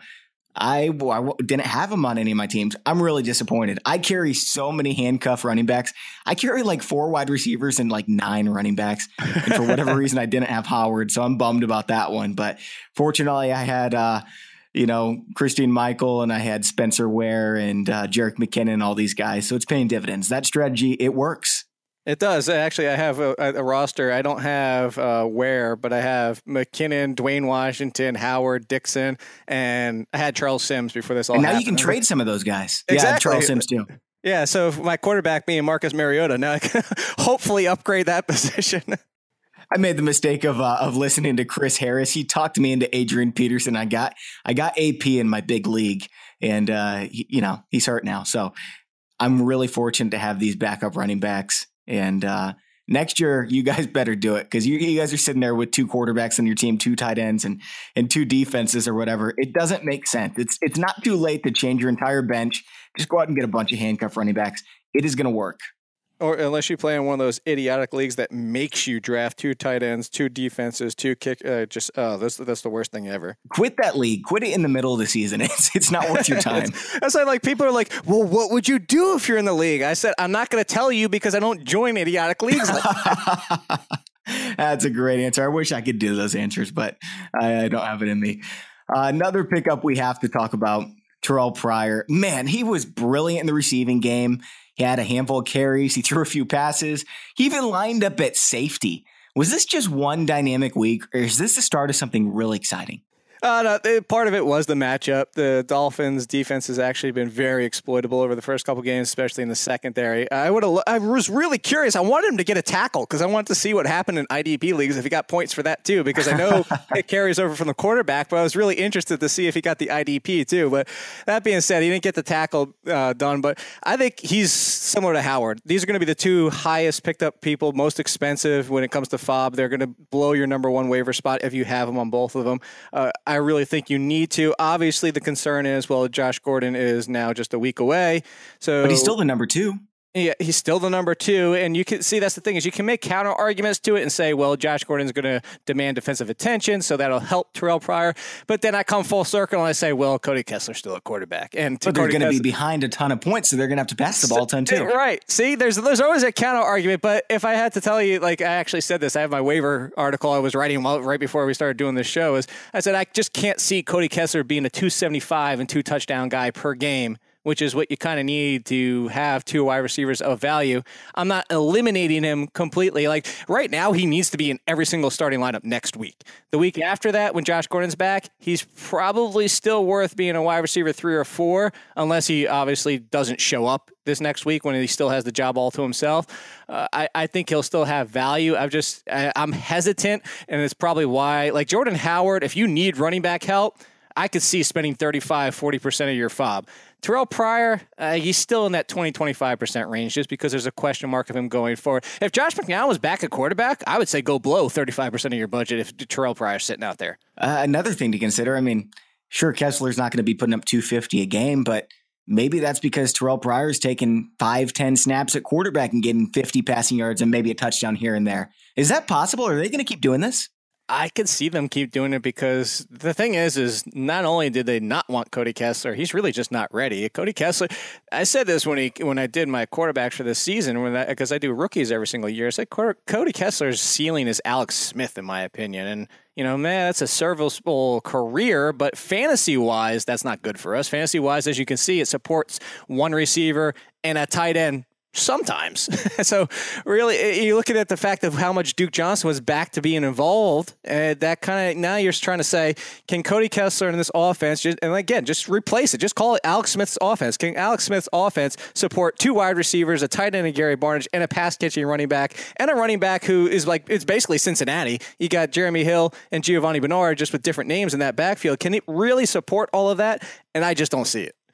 I didn't have him on any of my teams. I'm really disappointed. I carry so many handcuff running backs. I carry like 4 wide receivers and like 9 running backs. And for whatever reason, I didn't have Howard. So I'm bummed about that one. But fortunately, I had, Christian Michael, and I had Spencer Ware and Jerick McKinnon, all these guys. So it's paying dividends. That strategy, it works. It does. Actually, I have a roster. I don't have Ware, but I have McKinnon, Dwayne Washington, Howard, Dixon, and I had Charles Sims before this all happened. Now you can trade some of those guys. Exactly. Yeah, I have Charles Sims too. Yeah, so my quarterback being Marcus Mariota, now I can hopefully upgrade that position. I made the mistake of listening to Chris Harris. He talked me into Adrian Peterson. I got AP in my big league, and he's hurt now. So I'm really fortunate to have these backup running backs. And next year, you guys better do it because you guys are sitting there with 2 quarterbacks on your team, 2 tight ends, and 2 defenses or whatever. It doesn't make sense. It's not too late to change your entire bench. Just go out and get a bunch of handcuff running backs. It is going to work. Or unless you play in one of those idiotic leagues that makes you draft 2 tight ends, 2 defenses, 2 kick. That's the worst thing ever. Quit that league. Quit it in the middle of the season. It's not worth your time. That's like people are like, well, what would you do if you're in the league? I said, I'm not going to tell you because I don't join idiotic leagues. That's a great answer. I wish I could do those answers, but I don't have it in me. Another pickup we have to talk about, Terrell Pryor. Man, he was brilliant in the receiving game. He had a handful of carries. He threw a few passes. He even lined up at safety. Was this just one dynamic week, or is this the start of something really exciting? No, part of it was the matchup. The Dolphins' defense has actually been very exploitable over the first couple games, especially in the secondary. I was really curious. I wanted him to get a tackle because I wanted to see what happened in IDP leagues if he got points for that too, because I know it carries over from the quarterback, but I was really interested to see if he got the IDP too. But that being said, he didn't get the tackle done, but I think he's similar to Howard. These are going to be the 2 highest picked up people, most expensive when it comes to FOB. They're going to blow your number 1 waiver spot if you have them on both of them. I really think you need to. Obviously, the concern is, well, Josh Gordon is now just a week away. But he's still the number 2. Yeah, he's still the number 2, and you can see that's the thing is you can make counter arguments to it and say, well, Josh Gordon's going to demand defensive attention, so that'll help Terrell Pryor. But then I come full circle and I say, well, Cody Kessler's still a quarterback, and but they're going to be behind a ton of points, so they're going to have to pass the ball a ton too. Right? See, there's always a counter argument. But if I had to tell you, like I actually said this, I have my waiver article I was writing right before we started doing this show. Is I said I just can't see Cody Kessler being a 275 and 2 touchdown guy per game, which is what you kind of need to have 2 wide receivers of value. I'm not eliminating him completely. Like right now, he needs to be in every single starting lineup next week. The week after that, when Josh Gordon's back, he's probably still worth being a wide receiver 3 or 4, unless he obviously doesn't show up this next week when he still has the job all to himself. I think he'll still have value. I'm hesitant, and it's probably why, like Jordan Howard, if you need running back help, I could see spending 35-40% of your FOB. Terrell Pryor, he's still in that 20-25% range just because there's a question mark of him going forward. If Josh McCown was back at quarterback, I would say go below 35% of your budget if Terrell Pryor's sitting out there. Another thing to consider, I mean, sure, Kessler's not going to be putting up 250 a game, but maybe that's because Terrell Pryor's taking 5-10 snaps at quarterback and getting 50 passing yards and maybe a touchdown here and there. Is that possible? Are they going to keep doing this? I could see them keep doing it because the thing is not only did they not want Cody Kessler, he's really just not ready. Cody Kessler, I said this when I did my quarterbacks for this season, because I do rookies every single year. I said Cody Kessler's ceiling is Alex Smith, in my opinion. And, man, that's a serviceable career, but fantasy-wise, that's not good for us. Fantasy-wise, as you can see, it supports 1 receiver and a tight end sometimes. So really, you're looking at the fact of how much Duke Johnson was back to being involved. That kind of, now you're trying to say, can Cody Kessler in this offense, just replace it. Just call it Alex Smith's offense. Can Alex Smith's offense support 2 wide receivers, a tight end and Gary Barnidge, and a pass-catching running back, and a running back who is it's basically Cincinnati. You got Jeremy Hill and Giovanni Bernard just with different names in that backfield. Can it really support all of that? And I just don't see it.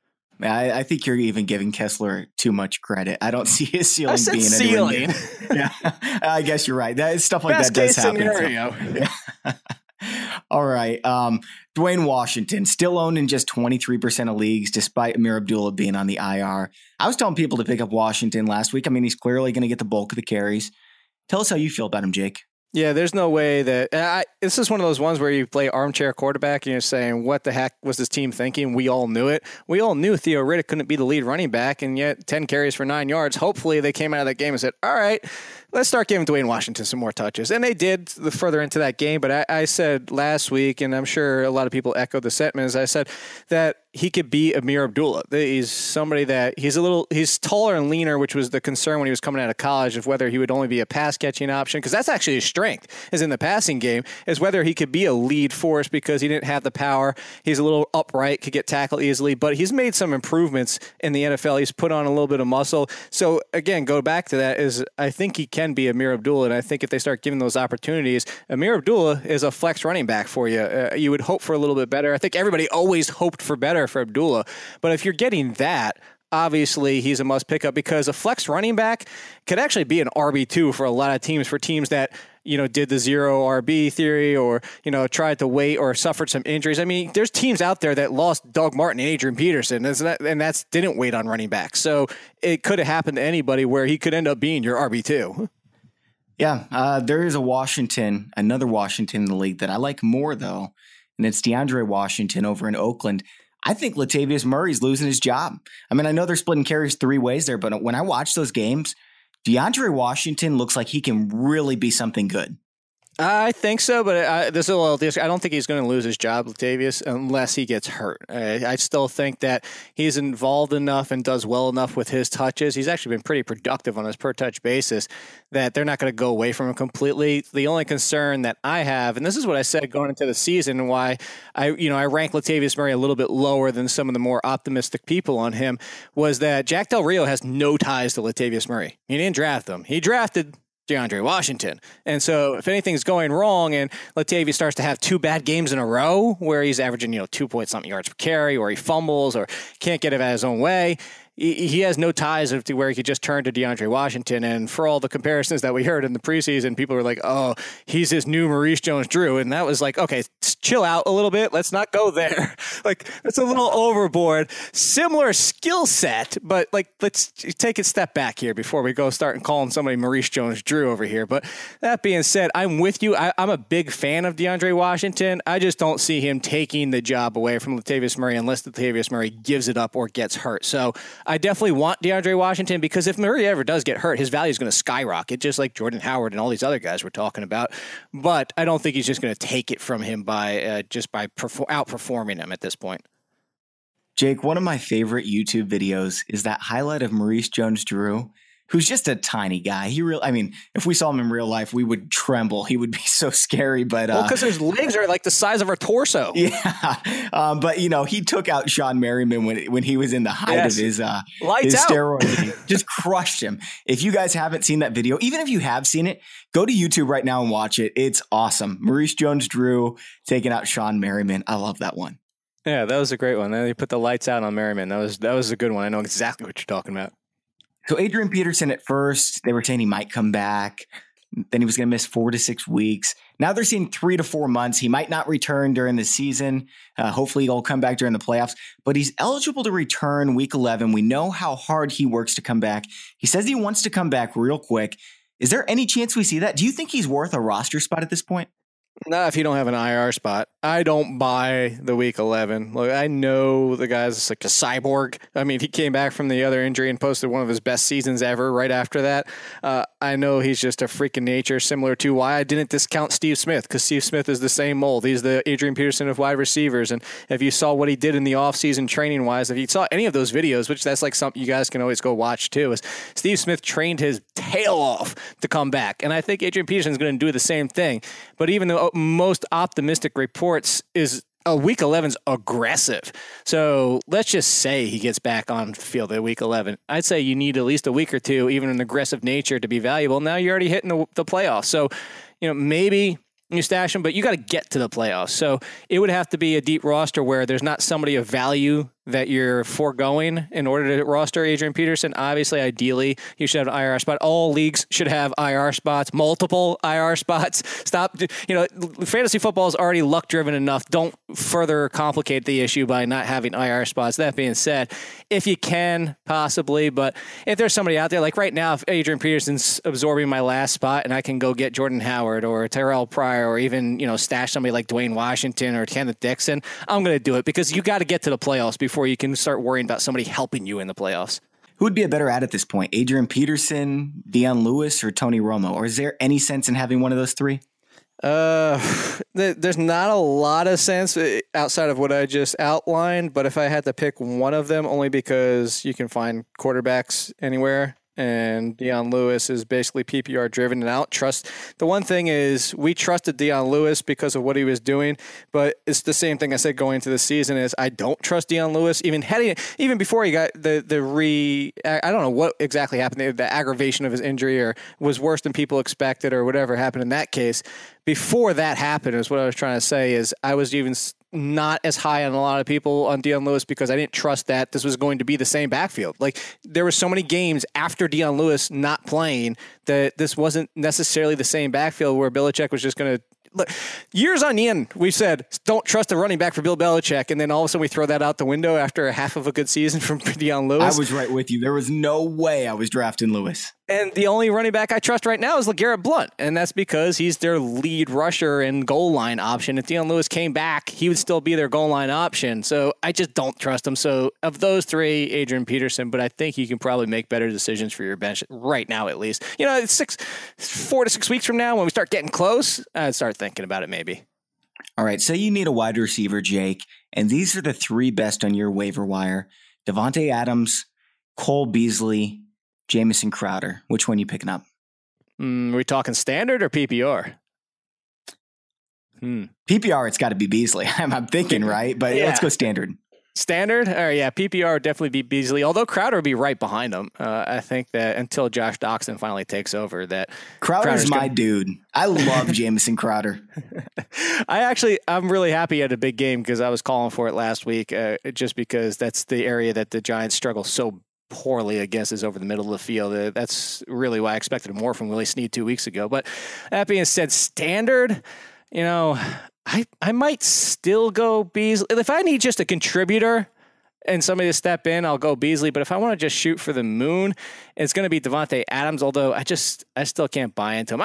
I think you're even giving Kessler too much credit. I don't see his ceiling being ceiling. Yeah, I guess you're right. Stuff like Best that does happen. Scenario. Yeah. All right. Dwayne Washington still owned in just 23% of leagues, despite Amir Abdullah being on the IR. I was telling people to pick up Washington last week. I mean, he's clearly going to get the bulk of the carries. Tell us how you feel about him, Jake. Yeah, there's no way that this is one of those ones where you play armchair quarterback and you're saying, what the heck was this team thinking? We all knew it. We all knew Theo Riddick couldn't be the lead running back, and yet 10 carries for 9 yards. Hopefully they came out of that game and said, all right, let's start giving Dwayne Washington some more touches. And they did further into that game. But I said last week, and I'm sure a lot of people echoed the sentiments, I said that he could be Amir Abdullah. He's somebody that he's taller and leaner, which was the concern when he was coming out of college of whether he would only be a pass catching option. Because that's actually his strength is in the passing game, is whether he could be a lead force because he didn't have the power. He's a little upright, could get tackled easily, but he's made some improvements in the NFL. He's put on a little bit of muscle. So again, go back to that is I think he can be Amir Abdullah. And I think if they start giving those opportunities, Amir Abdullah is a flex running back for you. You would hope for a little bit better. I think everybody always hoped for better for Abdullah. But if you're getting that, obviously he's a must pick up because a flex running back could actually be an RB2 for a lot of teams, for teams that, did the zero RB theory or, tried to wait or suffered some injuries. I mean, there's teams out there that lost Doug Martin and Adrian Peterson, and that's didn't wait on running back. So it could have happened to anybody where he could end up being your RB2. Yeah, there is another Washington in the league that I like more, though, and it's DeAndre Washington over in Oakland. I think Latavius Murray's losing his job. I mean, I know they're splitting carries 3 ways there, but when I watch those games, DeAndre Washington looks like he can really be something good. I think so, but I don't think he's going to lose his job, Latavius, unless he gets hurt. I still think that he's involved enough and does well enough with his touches. He's actually been pretty productive on his per-touch basis that they're not going to go away from him completely. The only concern that I have, and this is what I said going into the season, and why I rank Latavius Murray a little bit lower than some of the more optimistic people on him, was that Jack Del Rio has no ties to Latavius Murray. He didn't draft him. He drafted DeAndre Washington. And so if anything's going wrong and Latavius starts to have 2 bad games in a row where he's averaging, 2-point-something yards per carry, or he fumbles or can't get it out of his own way, he has no ties to where he could just turn to DeAndre Washington. And for all the comparisons that we heard in the preseason, people were like, oh, he's his new Maurice Jones-Drew. And that was like, okay, chill out a little bit. Let's not go there. Like, it's a little overboard. Similar skill set, but let's take a step back here before we go start calling somebody Maurice Jones-Drew over here. But that being said, I'm with you. I'm a big fan of DeAndre Washington. I just don't see him taking the job away from Latavius Murray unless Latavius Murray gives it up or gets hurt. So I definitely want DeAndre Washington, because if Murray ever does get hurt, his value is going to skyrocket, just like Jordan Howard and all these other guys we're talking about. But I don't think he's just going to take it from him by outperforming him at this point. Jake, one of my favorite YouTube videos is that highlight of Maurice Jones-Drew, who's just a tiny guy. If we saw him in real life, we would tremble. He would be so scary. But because his legs are like the size of our torso. Yeah, but he took out Sean Merriman when he was in the height of his steroid. Just crushed him. If you guys haven't seen that video, even if you have seen it, go to YouTube right now and watch it. It's awesome. Maurice Jones-Drew taking out Sean Merriman. I love that one. Yeah, that was a great one. Then they put the lights out on Merriman. That was a good one. I know exactly what you're talking about. So Adrian Peterson, at first, they were saying he might come back. Then he was going to miss 4 to 6 weeks. Now they're seeing 3 to 4 months. He might not return during the season. Hopefully he'll come back during the playoffs. But he's eligible to return week 11. We know how hard he works to come back. He says he wants to come back real quick. Is there any chance we see that? Do you think he's worth a roster spot at this point? Not if you don't have an IR spot. I don't buy the week 11. Look, I know the guy's like a cyborg. I mean, he came back from the other injury and posted one of his best seasons ever right after that. I know he's just a freak of nature, similar to why I didn't discount Steve Smith, because Steve Smith is the same mold. He's the Adrian Peterson of wide receivers. And if you saw what he did in the offseason training-wise, if you saw any of those videos, which that's like something you guys can always go watch too, is Steve Smith trained his tail off to come back. And I think Adrian Peterson is going to do the same thing. But even the most optimistic reports is week 11's aggressive. So let's just say he gets back on field at week 11. I'd say you need at least a week or two, even an aggressive nature, to be valuable. Now you're already hitting the playoffs. So, maybe you stash him, but you got to get to the playoffs. So it would have to be a deep roster where there's not somebody of value that you're foregoing in order to roster Adrian Peterson. Obviously, ideally, you should have an IR spot. All leagues should have IR spots, multiple IR spots. Stop, fantasy football is already luck-driven enough. Don't further complicate the issue by not having IR spots. That being said, if you can, possibly, but if there's somebody out there, like right now, if Adrian Peterson's absorbing my last spot and I can go get Jordan Howard or Terrell Pryor or even, stash somebody like Dwayne Washington or Kenneth Dixon, I'm going to do it, because you got to get to the playoffs before you can start worrying about somebody helping you in the playoffs. Who would be a better at this point? Adrian Peterson, Dion Lewis, or Tony Romo? Or is there any sense in having one of those three? There's not a lot of sense outside of what I just outlined, but if I had to pick one of them, only because you can find quarterbacks anywhere, and Dion Lewis is basically PPR driven, and I don't trust. The one thing is we trusted Dion Lewis because of what he was doing, but it's the same thing I said going into the season is I don't trust Dion Lewis even before he got I don't know what exactly happened. The aggravation of his injury or was worse than people expected or whatever happened in that case. before that happened, is what I was trying to say, is I was even not as high on a lot of people on Dion Lewis because I didn't trust that this was going to be the same backfield. Like, there were so many games after Dion Lewis not playing that this wasn't necessarily the same backfield where Belichick was just going to, look, years on end, we've said, don't trust a running back for Bill Belichick, and then all of a sudden we throw that out the window after a half of a good season from Dion Lewis. I was right with you. There was no way I was drafting Lewis. And the only running back I trust right now is LeGarrette Blount, and that's because he's their lead rusher and goal line option. If Dion Lewis came back, he would still be their goal line option. So I just don't trust him. So of those three, Adrian Peterson, but I think you can probably make better decisions for your bench right now, at least. You know, it's 4 to 6 weeks from now when we start getting close, I'd start thinking about it maybe. All right, say you need a wide receiver, Jake, and these are the three best on your waiver wire: Davante Adams, Cole Beasley, Jamison Crowder. Which one are you picking up? Are we talking standard or PPR? PPR, it's got to be Beasley. I'm thinking, right? But let's go standard. Standard? All right, yeah, PPR would definitely be Beasley, although Crowder would be right behind him. I think that until Josh Doxson finally takes over, that Crowder's my dude. I love Jamison Crowder. I'm really happy he had a big game because I was calling for it last week, just because that's the area that the Giants struggle so poorly against, is over the middle of the field. That's really why I expected more from Willie Snead 2 weeks ago. But that being said, standard, you know, I might still go Beasley. If I need just a contributor and somebody to step in, I'll go Beasley. But if I want to just shoot for the moon, it's going to be Davante Adams, although I still can't buy into him.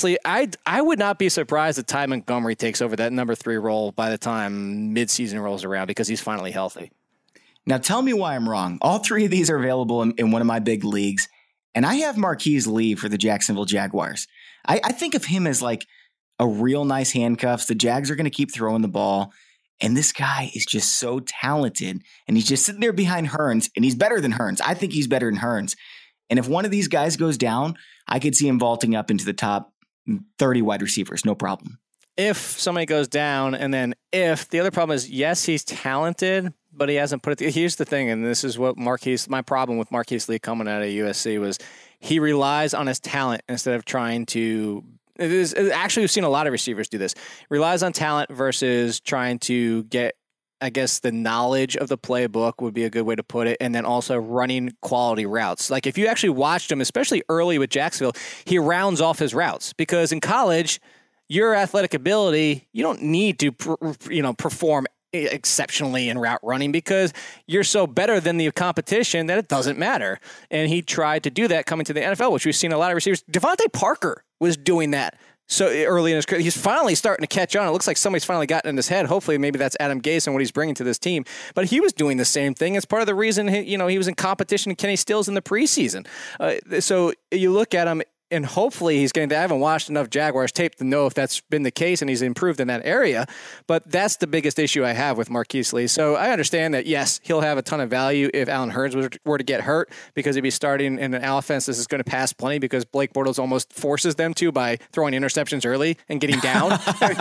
I would not be surprised if Ty Montgomery takes over that number 3 role by the time midseason rolls around because he's finally healthy. Now tell me why I'm wrong. All three of these are available in one of my big leagues, and I have Marquise Lee for the Jacksonville Jaguars. I think of him as like a real nice handcuffs. The Jags are going to keep throwing the ball, and this guy is just so talented, and he's just sitting there behind Hearns, and he's better than Hearns. I think he's better than Hearns. And if one of these guys goes down, I could see him vaulting up into the top 30 wide receivers, no problem. If somebody goes down, and then if the other problem is, yes, he's talented, but he hasn't put it. Here's the thing, and this is what my problem with Marquise Lee coming out of USC was he relies on his talent instead of trying to. Actually, we've seen a lot of receivers do this. Relies on talent versus trying to get, I guess, the knowledge of the playbook would be a good way to put it, and then also running quality routes. Like if you actually watched him, especially early with Jacksonville, he rounds off his routes because in college, your athletic ability, you don't need to perform exceptionally in route running because you're so better than the competition that it doesn't matter. And he tried to do that coming to the NFL, which we've seen a lot of receivers. Devontae Parker was doing that so early in his career. He's finally starting to catch on. It looks like somebody's finally gotten in his head. Hopefully, maybe that's Adam Gase and what he's bringing to this team. But he was doing the same thing. It's part of the reason he was in competition with Kenny Stills in the preseason. So you look at him, and hopefully he's getting. I haven't watched enough Jaguars tape to know if that's been the case, and he's improved in that area. But that's the biggest issue I have with Marquise Lee. So I understand that, yes, he'll have a ton of value if Allen Hurns were to get hurt because he'd be starting in an offense that is going to pass plenty because Blake Bortles almost forces them to by throwing interceptions early and getting down.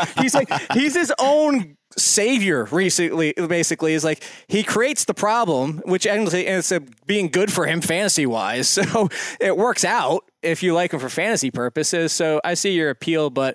he's his own savior recently, basically. Is like he creates the problem, which ends up being good for him fantasy wise. So it works out if you like him for fantasy purposes. So I see your appeal, but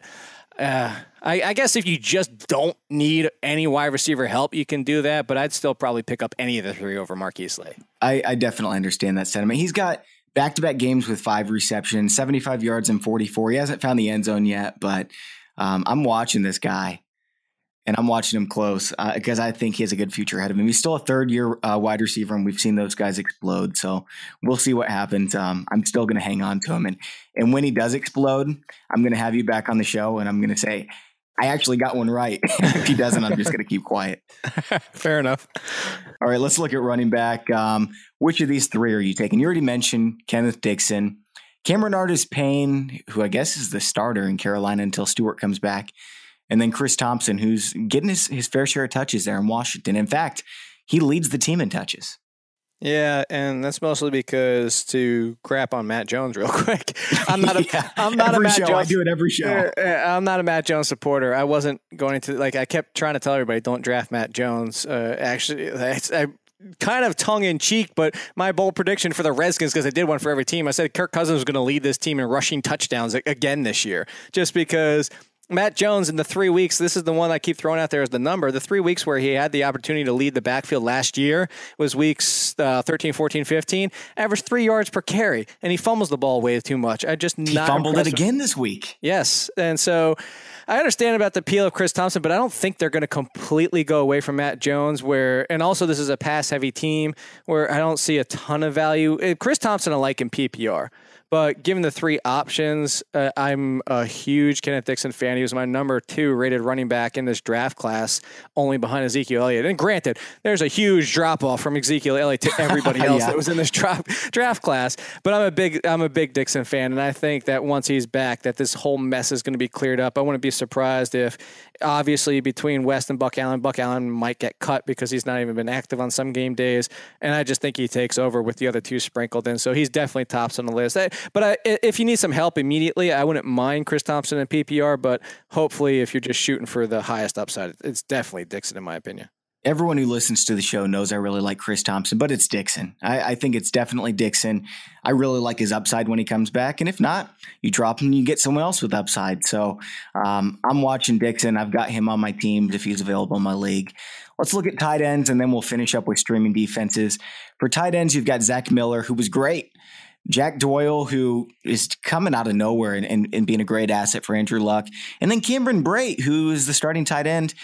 I guess if you just don't need any wide receiver help, you can do that. But I'd still probably pick up any of the three over Marquise Lee. I definitely understand that sentiment. He's got back-to-back games with 5 receptions, 75 yards and 44. He hasn't found the end zone yet, but I'm watching this guy. And I'm watching him close because I think he has a good future ahead of him. He's still a third-year wide receiver, and we've seen those guys explode. So we'll see what happens. I'm still going to hang on to him. And when he does explode, I'm going to have you back on the show, and I'm going to say, I actually got one right. If he doesn't, I'm just going to keep quiet. Fair enough. All right, let's look at running back. Which of these three are you taking? You already mentioned Kenneth Dixon. Cameron Artis-Payne, who I guess is the starter in Carolina until Stewart comes back. And then Chris Thompson, who's getting his fair share of touches there in Washington. In fact, he leads the team in touches. Yeah, and that's mostly because to crap on Matt Jones real quick. I'm not a Matt Jones. I do it every show. I'm not a Matt Jones supporter. I wasn't going to I kept trying to tell everybody don't draft Matt Jones. Actually, I kind of tongue in cheek, but my bold prediction for the Redskins, because I did one for every team, I said Kirk Cousins was going to lead this team in rushing touchdowns again this year, just because Matt Jones in the 3 weeks, this is the one I keep throwing out there as the number. The 3 weeks where he had the opportunity to lead the backfield last year was weeks 13, 14, 15, averaged 3 yards per carry, and he fumbles the ball way too much. He fumbled it again this week. Yes, and so I understand about the appeal of Chris Thompson, but I don't think they're going to completely go away from Matt Jones, and also this is a pass-heavy team where I don't see a ton of value. Chris Thompson I like in PPR. But given the 3 options, I'm a huge Kenneth Dixon fan. He was my number 2 rated running back in this draft class, only behind Ezekiel Elliott. And granted, there's a huge drop-off from Ezekiel Elliott to everybody else that was in this draft class. But I'm a big Dixon fan, and I think that once he's back, that this whole mess is going to be cleared up. I wouldn't be surprised if, obviously, between West and Buck Allen might get cut because he's not even been active on some game days. And I just think he takes over with the other 2 sprinkled in. So he's definitely tops on the list. But if you need some help immediately, I wouldn't mind Chris Thompson in PPR, but hopefully if you're just shooting for the highest upside, it's definitely Dixon in my opinion. Everyone who listens to the show knows I really like Chris Thompson, but it's Dixon. I think it's definitely Dixon. I really like his upside when he comes back. And if not, you drop him and you get someone else with upside. So I'm watching Dixon. I've got him on my team if he's available in my league. Let's look at tight ends, and then we'll finish up with streaming defenses. For tight ends, you've got Zach Miller, who was great. Jack Doyle, who is coming out of nowhere and being a great asset for Andrew Luck. And then Cameron Brate, who is the starting tight end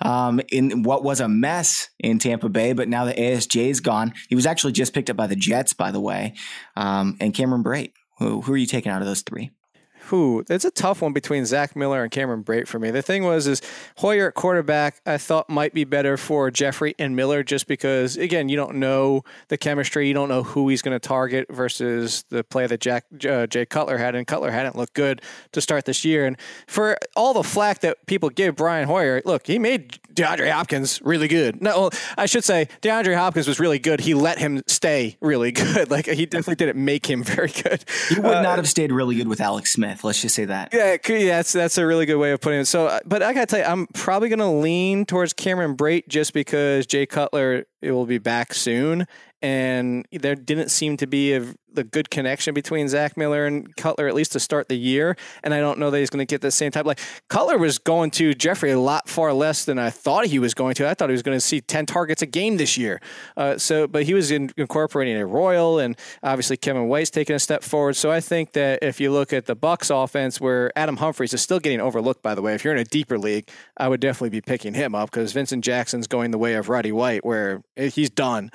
in what was a mess in Tampa Bay, but now the ASJ is gone. He was actually just picked up by the Jets, by the way. And Cameron Brate, who are you taking out of those 3? It's a tough one between Zach Miller and Cameron Brate for me. The thing is Hoyer at quarterback I thought might be better for Jeffrey and Miller just because, again, you don't know the chemistry. You don't know who he's going to target versus the play that Jay Cutler had, and Cutler hadn't looked good to start this year. And for all the flack that people give Brian Hoyer, look, he made DeAndre Hopkins really good. No, well, I should say DeAndre Hopkins was really good. He let him stay really good. Like, he definitely didn't make him very good. He would not have stayed really good with Alex Smith. Let's just say that. Yeah, that's a really good way of putting it. So, but I gotta tell you, I'm probably gonna lean towards Cameron Brate just because Jay Cutler will be back soon, and there didn't seem to be the good connection between Zach Miller and Cutler, at least to start the year. And I don't know that he's going to get the same type. Like, Cutler was going to Jeffrey a lot far less than I thought he was going to. I thought he was going to see 10 targets a game this year. But he was incorporating a Royal, and obviously Kevin White's taking a step forward. So I think that if you look at the Bucs offense, where Adam Humphries is still getting overlooked, by the way, if you're in a deeper league, I would definitely be picking him up because Vincent Jackson's going the way of Roddy White, where he's done.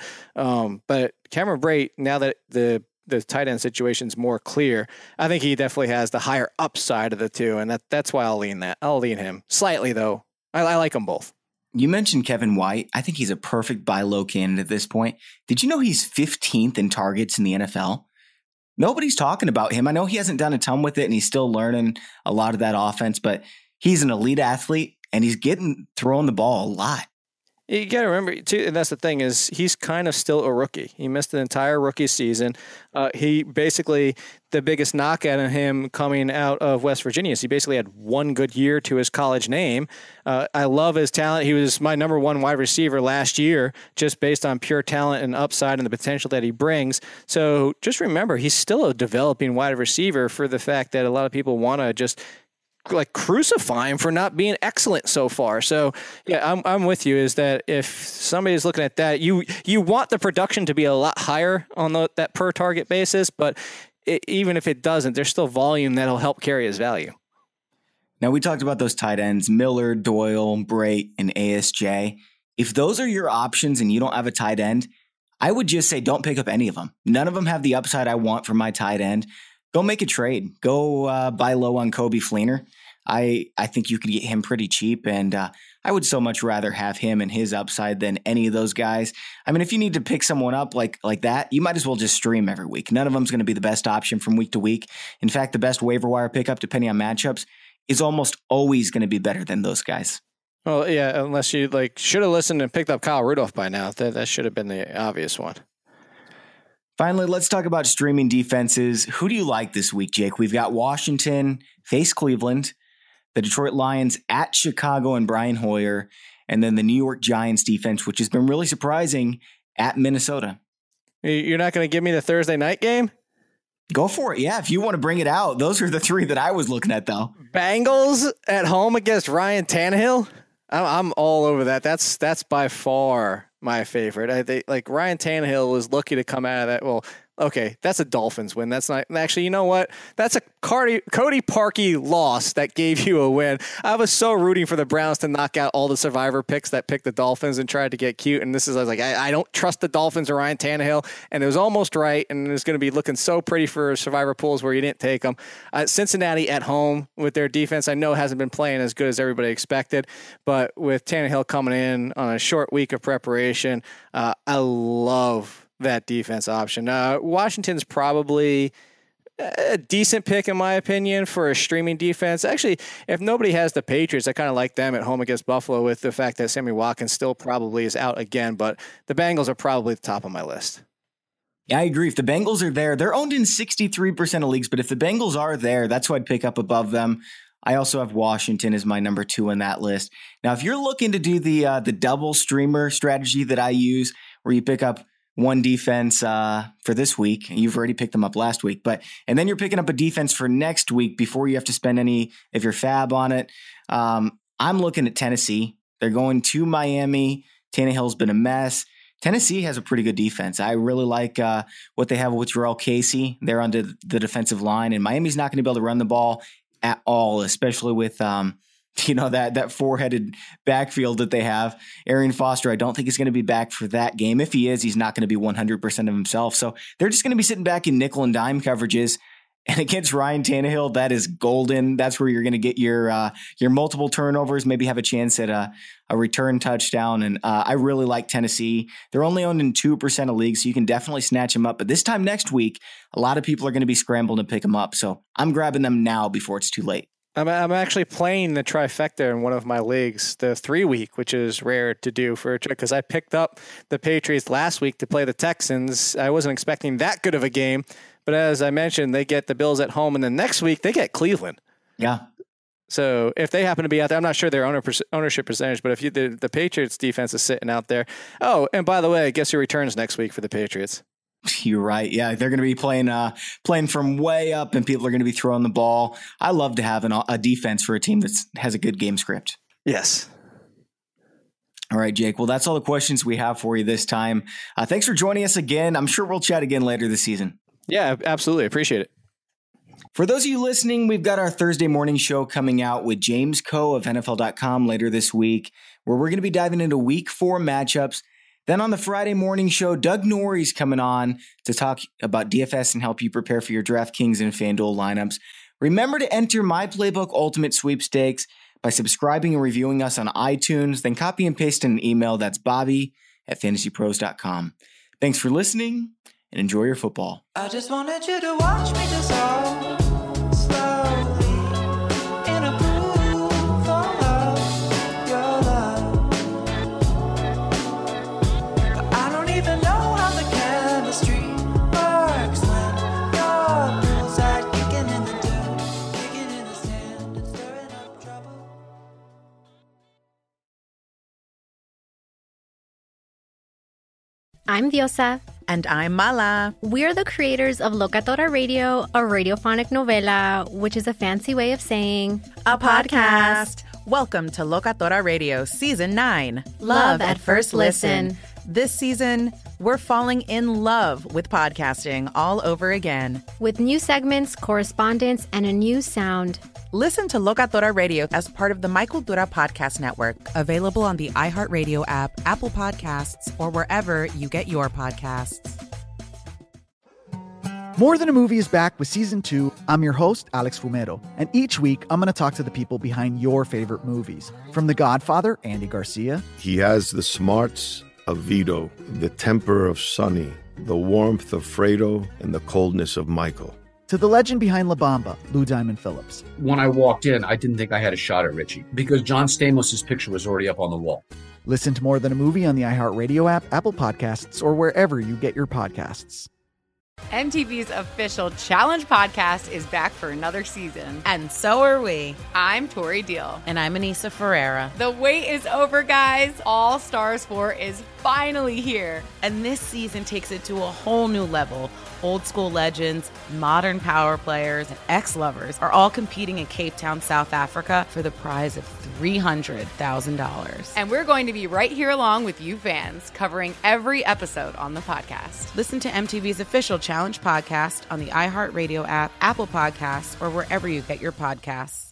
But Cameron Brate, now that the tight end situation's more clear, I think he definitely has the higher upside of the 2, and that's why I'll lean him slightly, though. I like them both. You mentioned Kevin White. I think he's a perfect buy low candidate at this point. Did you know he's 15th in targets in the NFL? Nobody's talking about him. I know he hasn't done a ton with it, and he's still learning a lot of that offense, but he's an elite athlete, and he's throwing the ball a lot. You got to remember, too, and that's the thing, is he's kind of still a rookie. He missed an entire rookie season. He basically, the biggest knock at him coming out of West Virginia is he basically had one good year to his college name. I love his talent. He was my number 1 wide receiver last year, just based on pure talent and upside and the potential that he brings. So just remember, he's still a developing wide receiver for the fact that a lot of people want to just like crucify him for not being excellent so far. So yeah, I'm with you, is that if somebody's looking at that, you want the production to be a lot higher on that per target basis, but even if it doesn't, there's still volume that'll help carry his value. Now, we talked about those tight ends, Miller, Doyle, Brate, and ASJ. If those are your options and you don't have a tight end, I would just say don't pick up any of them. None of them have the upside I want for my tight end. Go make a trade. Go buy low on Coby Fleener. I think you could get him pretty cheap, and I would so much rather have him and his upside than any of those guys. I mean, if you need to pick someone up like that, you might as well just stream every week. None of them is going to be the best option from week to week. In fact, the best waiver wire pickup, depending on matchups, is almost always going to be better than those guys. Well, yeah, unless you should have listened and picked up Kyle Rudolph by now. That should have been the obvious one. Finally, let's talk about streaming defenses. Who do you like this week, Jake? We've got Washington face Cleveland, the Detroit Lions at Chicago and Brian Hoyer, and then the New York Giants defense, which has been really surprising, at Minnesota. You're not going to give me the Thursday night game? Go for it. Yeah, if you want to bring it out. Those are the three that I was looking at, though. Bengals at home against Ryan Tannehill. I'm all over that. That's by far my favorite. I think like Ryan Tannehill was lucky to come out of that. Well, okay, that's a Dolphins win. That's not actually. You know what? That's a Cody Parkey loss that gave you a win. I was so rooting for the Browns to knock out all the survivor picks that picked the Dolphins and tried to get cute. And I was like, I don't trust the Dolphins or Ryan Tannehill, and it was almost right. And it was going to be looking so pretty for survivor pools where you didn't take them. Cincinnati at home with their defense, I know hasn't been playing as good as everybody expected, but with Tannehill coming in on a short week of preparation, I love that defense option. Washington's probably a decent pick in my opinion for a streaming defense. Actually, if nobody has the Patriots, I kind of like them at home against Buffalo with the fact that Sammy Watkins still probably is out again, but the Bengals are probably the top of my list. Yeah, I agree. If the Bengals are there, they're owned in 63% of leagues, but if the Bengals are there, that's who I'd pick up above them. I also have Washington as my number 2 in that list. Now, if you're looking to do the double streamer strategy that I use, where you pick up one defense for this week, you've already picked them up last week, and then you're picking up a defense for next week before you have to spend any of your fab on it. I'm looking at Tennessee. They're going to Miami. Tannehill's been a mess. Tennessee has a pretty good defense. I really like what they have with Jarrell Casey. They're under the defensive line, and Miami's not going to be able to run the ball at all, especially with that four-headed backfield that they have. Arian Foster, I don't think is going to be back for that game. If he is, he's not going to be 100% of himself. So they're just going to be sitting back in nickel and dime coverages. And against Ryan Tannehill, that is golden. That's where you're going to get your multiple turnovers, maybe have a chance at a return touchdown. And I really like Tennessee. They're only owned in 2% of leagues, so you can definitely snatch them up. But this time next week, a lot of people are going to be scrambling to pick them up. So I'm grabbing them now before it's too late. I'm actually playing the trifecta in one of my leagues, the 3-week, which is rare to do because I picked up the Patriots last week to play the Texans. I wasn't expecting that good of a game, but as I mentioned, they get the Bills at home, and then next week they get Cleveland. Yeah. So if they happen to be out there, I'm not sure their ownership percentage, but if the Patriots defense is sitting out there. Oh, and by the way, guess who returns next week for the Patriots? You're right. Yeah, they're going to be playing from way up, and people are going to be throwing the ball. I love to have a defense for a team that has a good game script. Yes. All right, Jake. Well, that's all the questions we have for you this time. Thanks for joining us again. I'm sure we'll chat again later this season. Yeah, absolutely. Appreciate it. For those of you listening, we've got our Thursday morning show coming out with James Coe of NFL.com later this week, where we're going to be diving into Week 4 matchups. Then on the Friday morning show, Doug Norrie's coming on to talk about DFS and help you prepare for your DraftKings and FanDuel lineups. Remember to enter My Playbook Ultimate Sweepstakes by subscribing and reviewing us on iTunes, then copy and paste in an email. That's Bobby@fantasypros.com. Thanks for listening and enjoy your football. I just wanted you to watch me dissolve slowly in a pool full of your love. But I don't even know how the chemistry works when your poolside kicking in the dirt, kicking in the sand and stirring up trouble. I'm Diosa. And I'm Mala. We're the creators of Locatora Radio, a radiophonic novela, which is a fancy way of saying a podcast. Welcome to Locatora Radio Season 9. Love at First Listen. This season, we're falling in love with podcasting all over again. With new segments, correspondence, and a new sound. Listen to Locatora Radio as part of the My Cultura Podcast Network. Available on the iHeartRadio app, Apple Podcasts, or wherever you get your podcasts. More Than a Movie is back with Season 2. I'm your host, Alex Fumero. And each week, I'm going to talk to the people behind your favorite movies. From The Godfather, Andy Garcia. He has the smarts of Vito, the temper of Sonny, the warmth of Fredo, and the coldness of Michael. To the legend behind La Bamba, Lou Diamond Phillips. When I walked in, I didn't think I had a shot at Richie because John Stamos' picture was already up on the wall. Listen to More Than a Movie on the iHeartRadio app, Apple Podcasts, or wherever you get your podcasts. MTV's official Challenge podcast is back for another season. And so are we. I'm Tori Deal. And I'm Anissa Ferreira. The wait is over, guys. All Stars 4 is finally here. And this season takes it to a whole new level. Old school legends, modern power players, and ex-lovers are all competing in Cape Town, South Africa for the prize of $300,000. And we're going to be right here along with you fans, covering every episode on the podcast. Listen to MTV's official Challenge podcast on the iHeartRadio app, Apple Podcasts, or wherever you get your podcasts.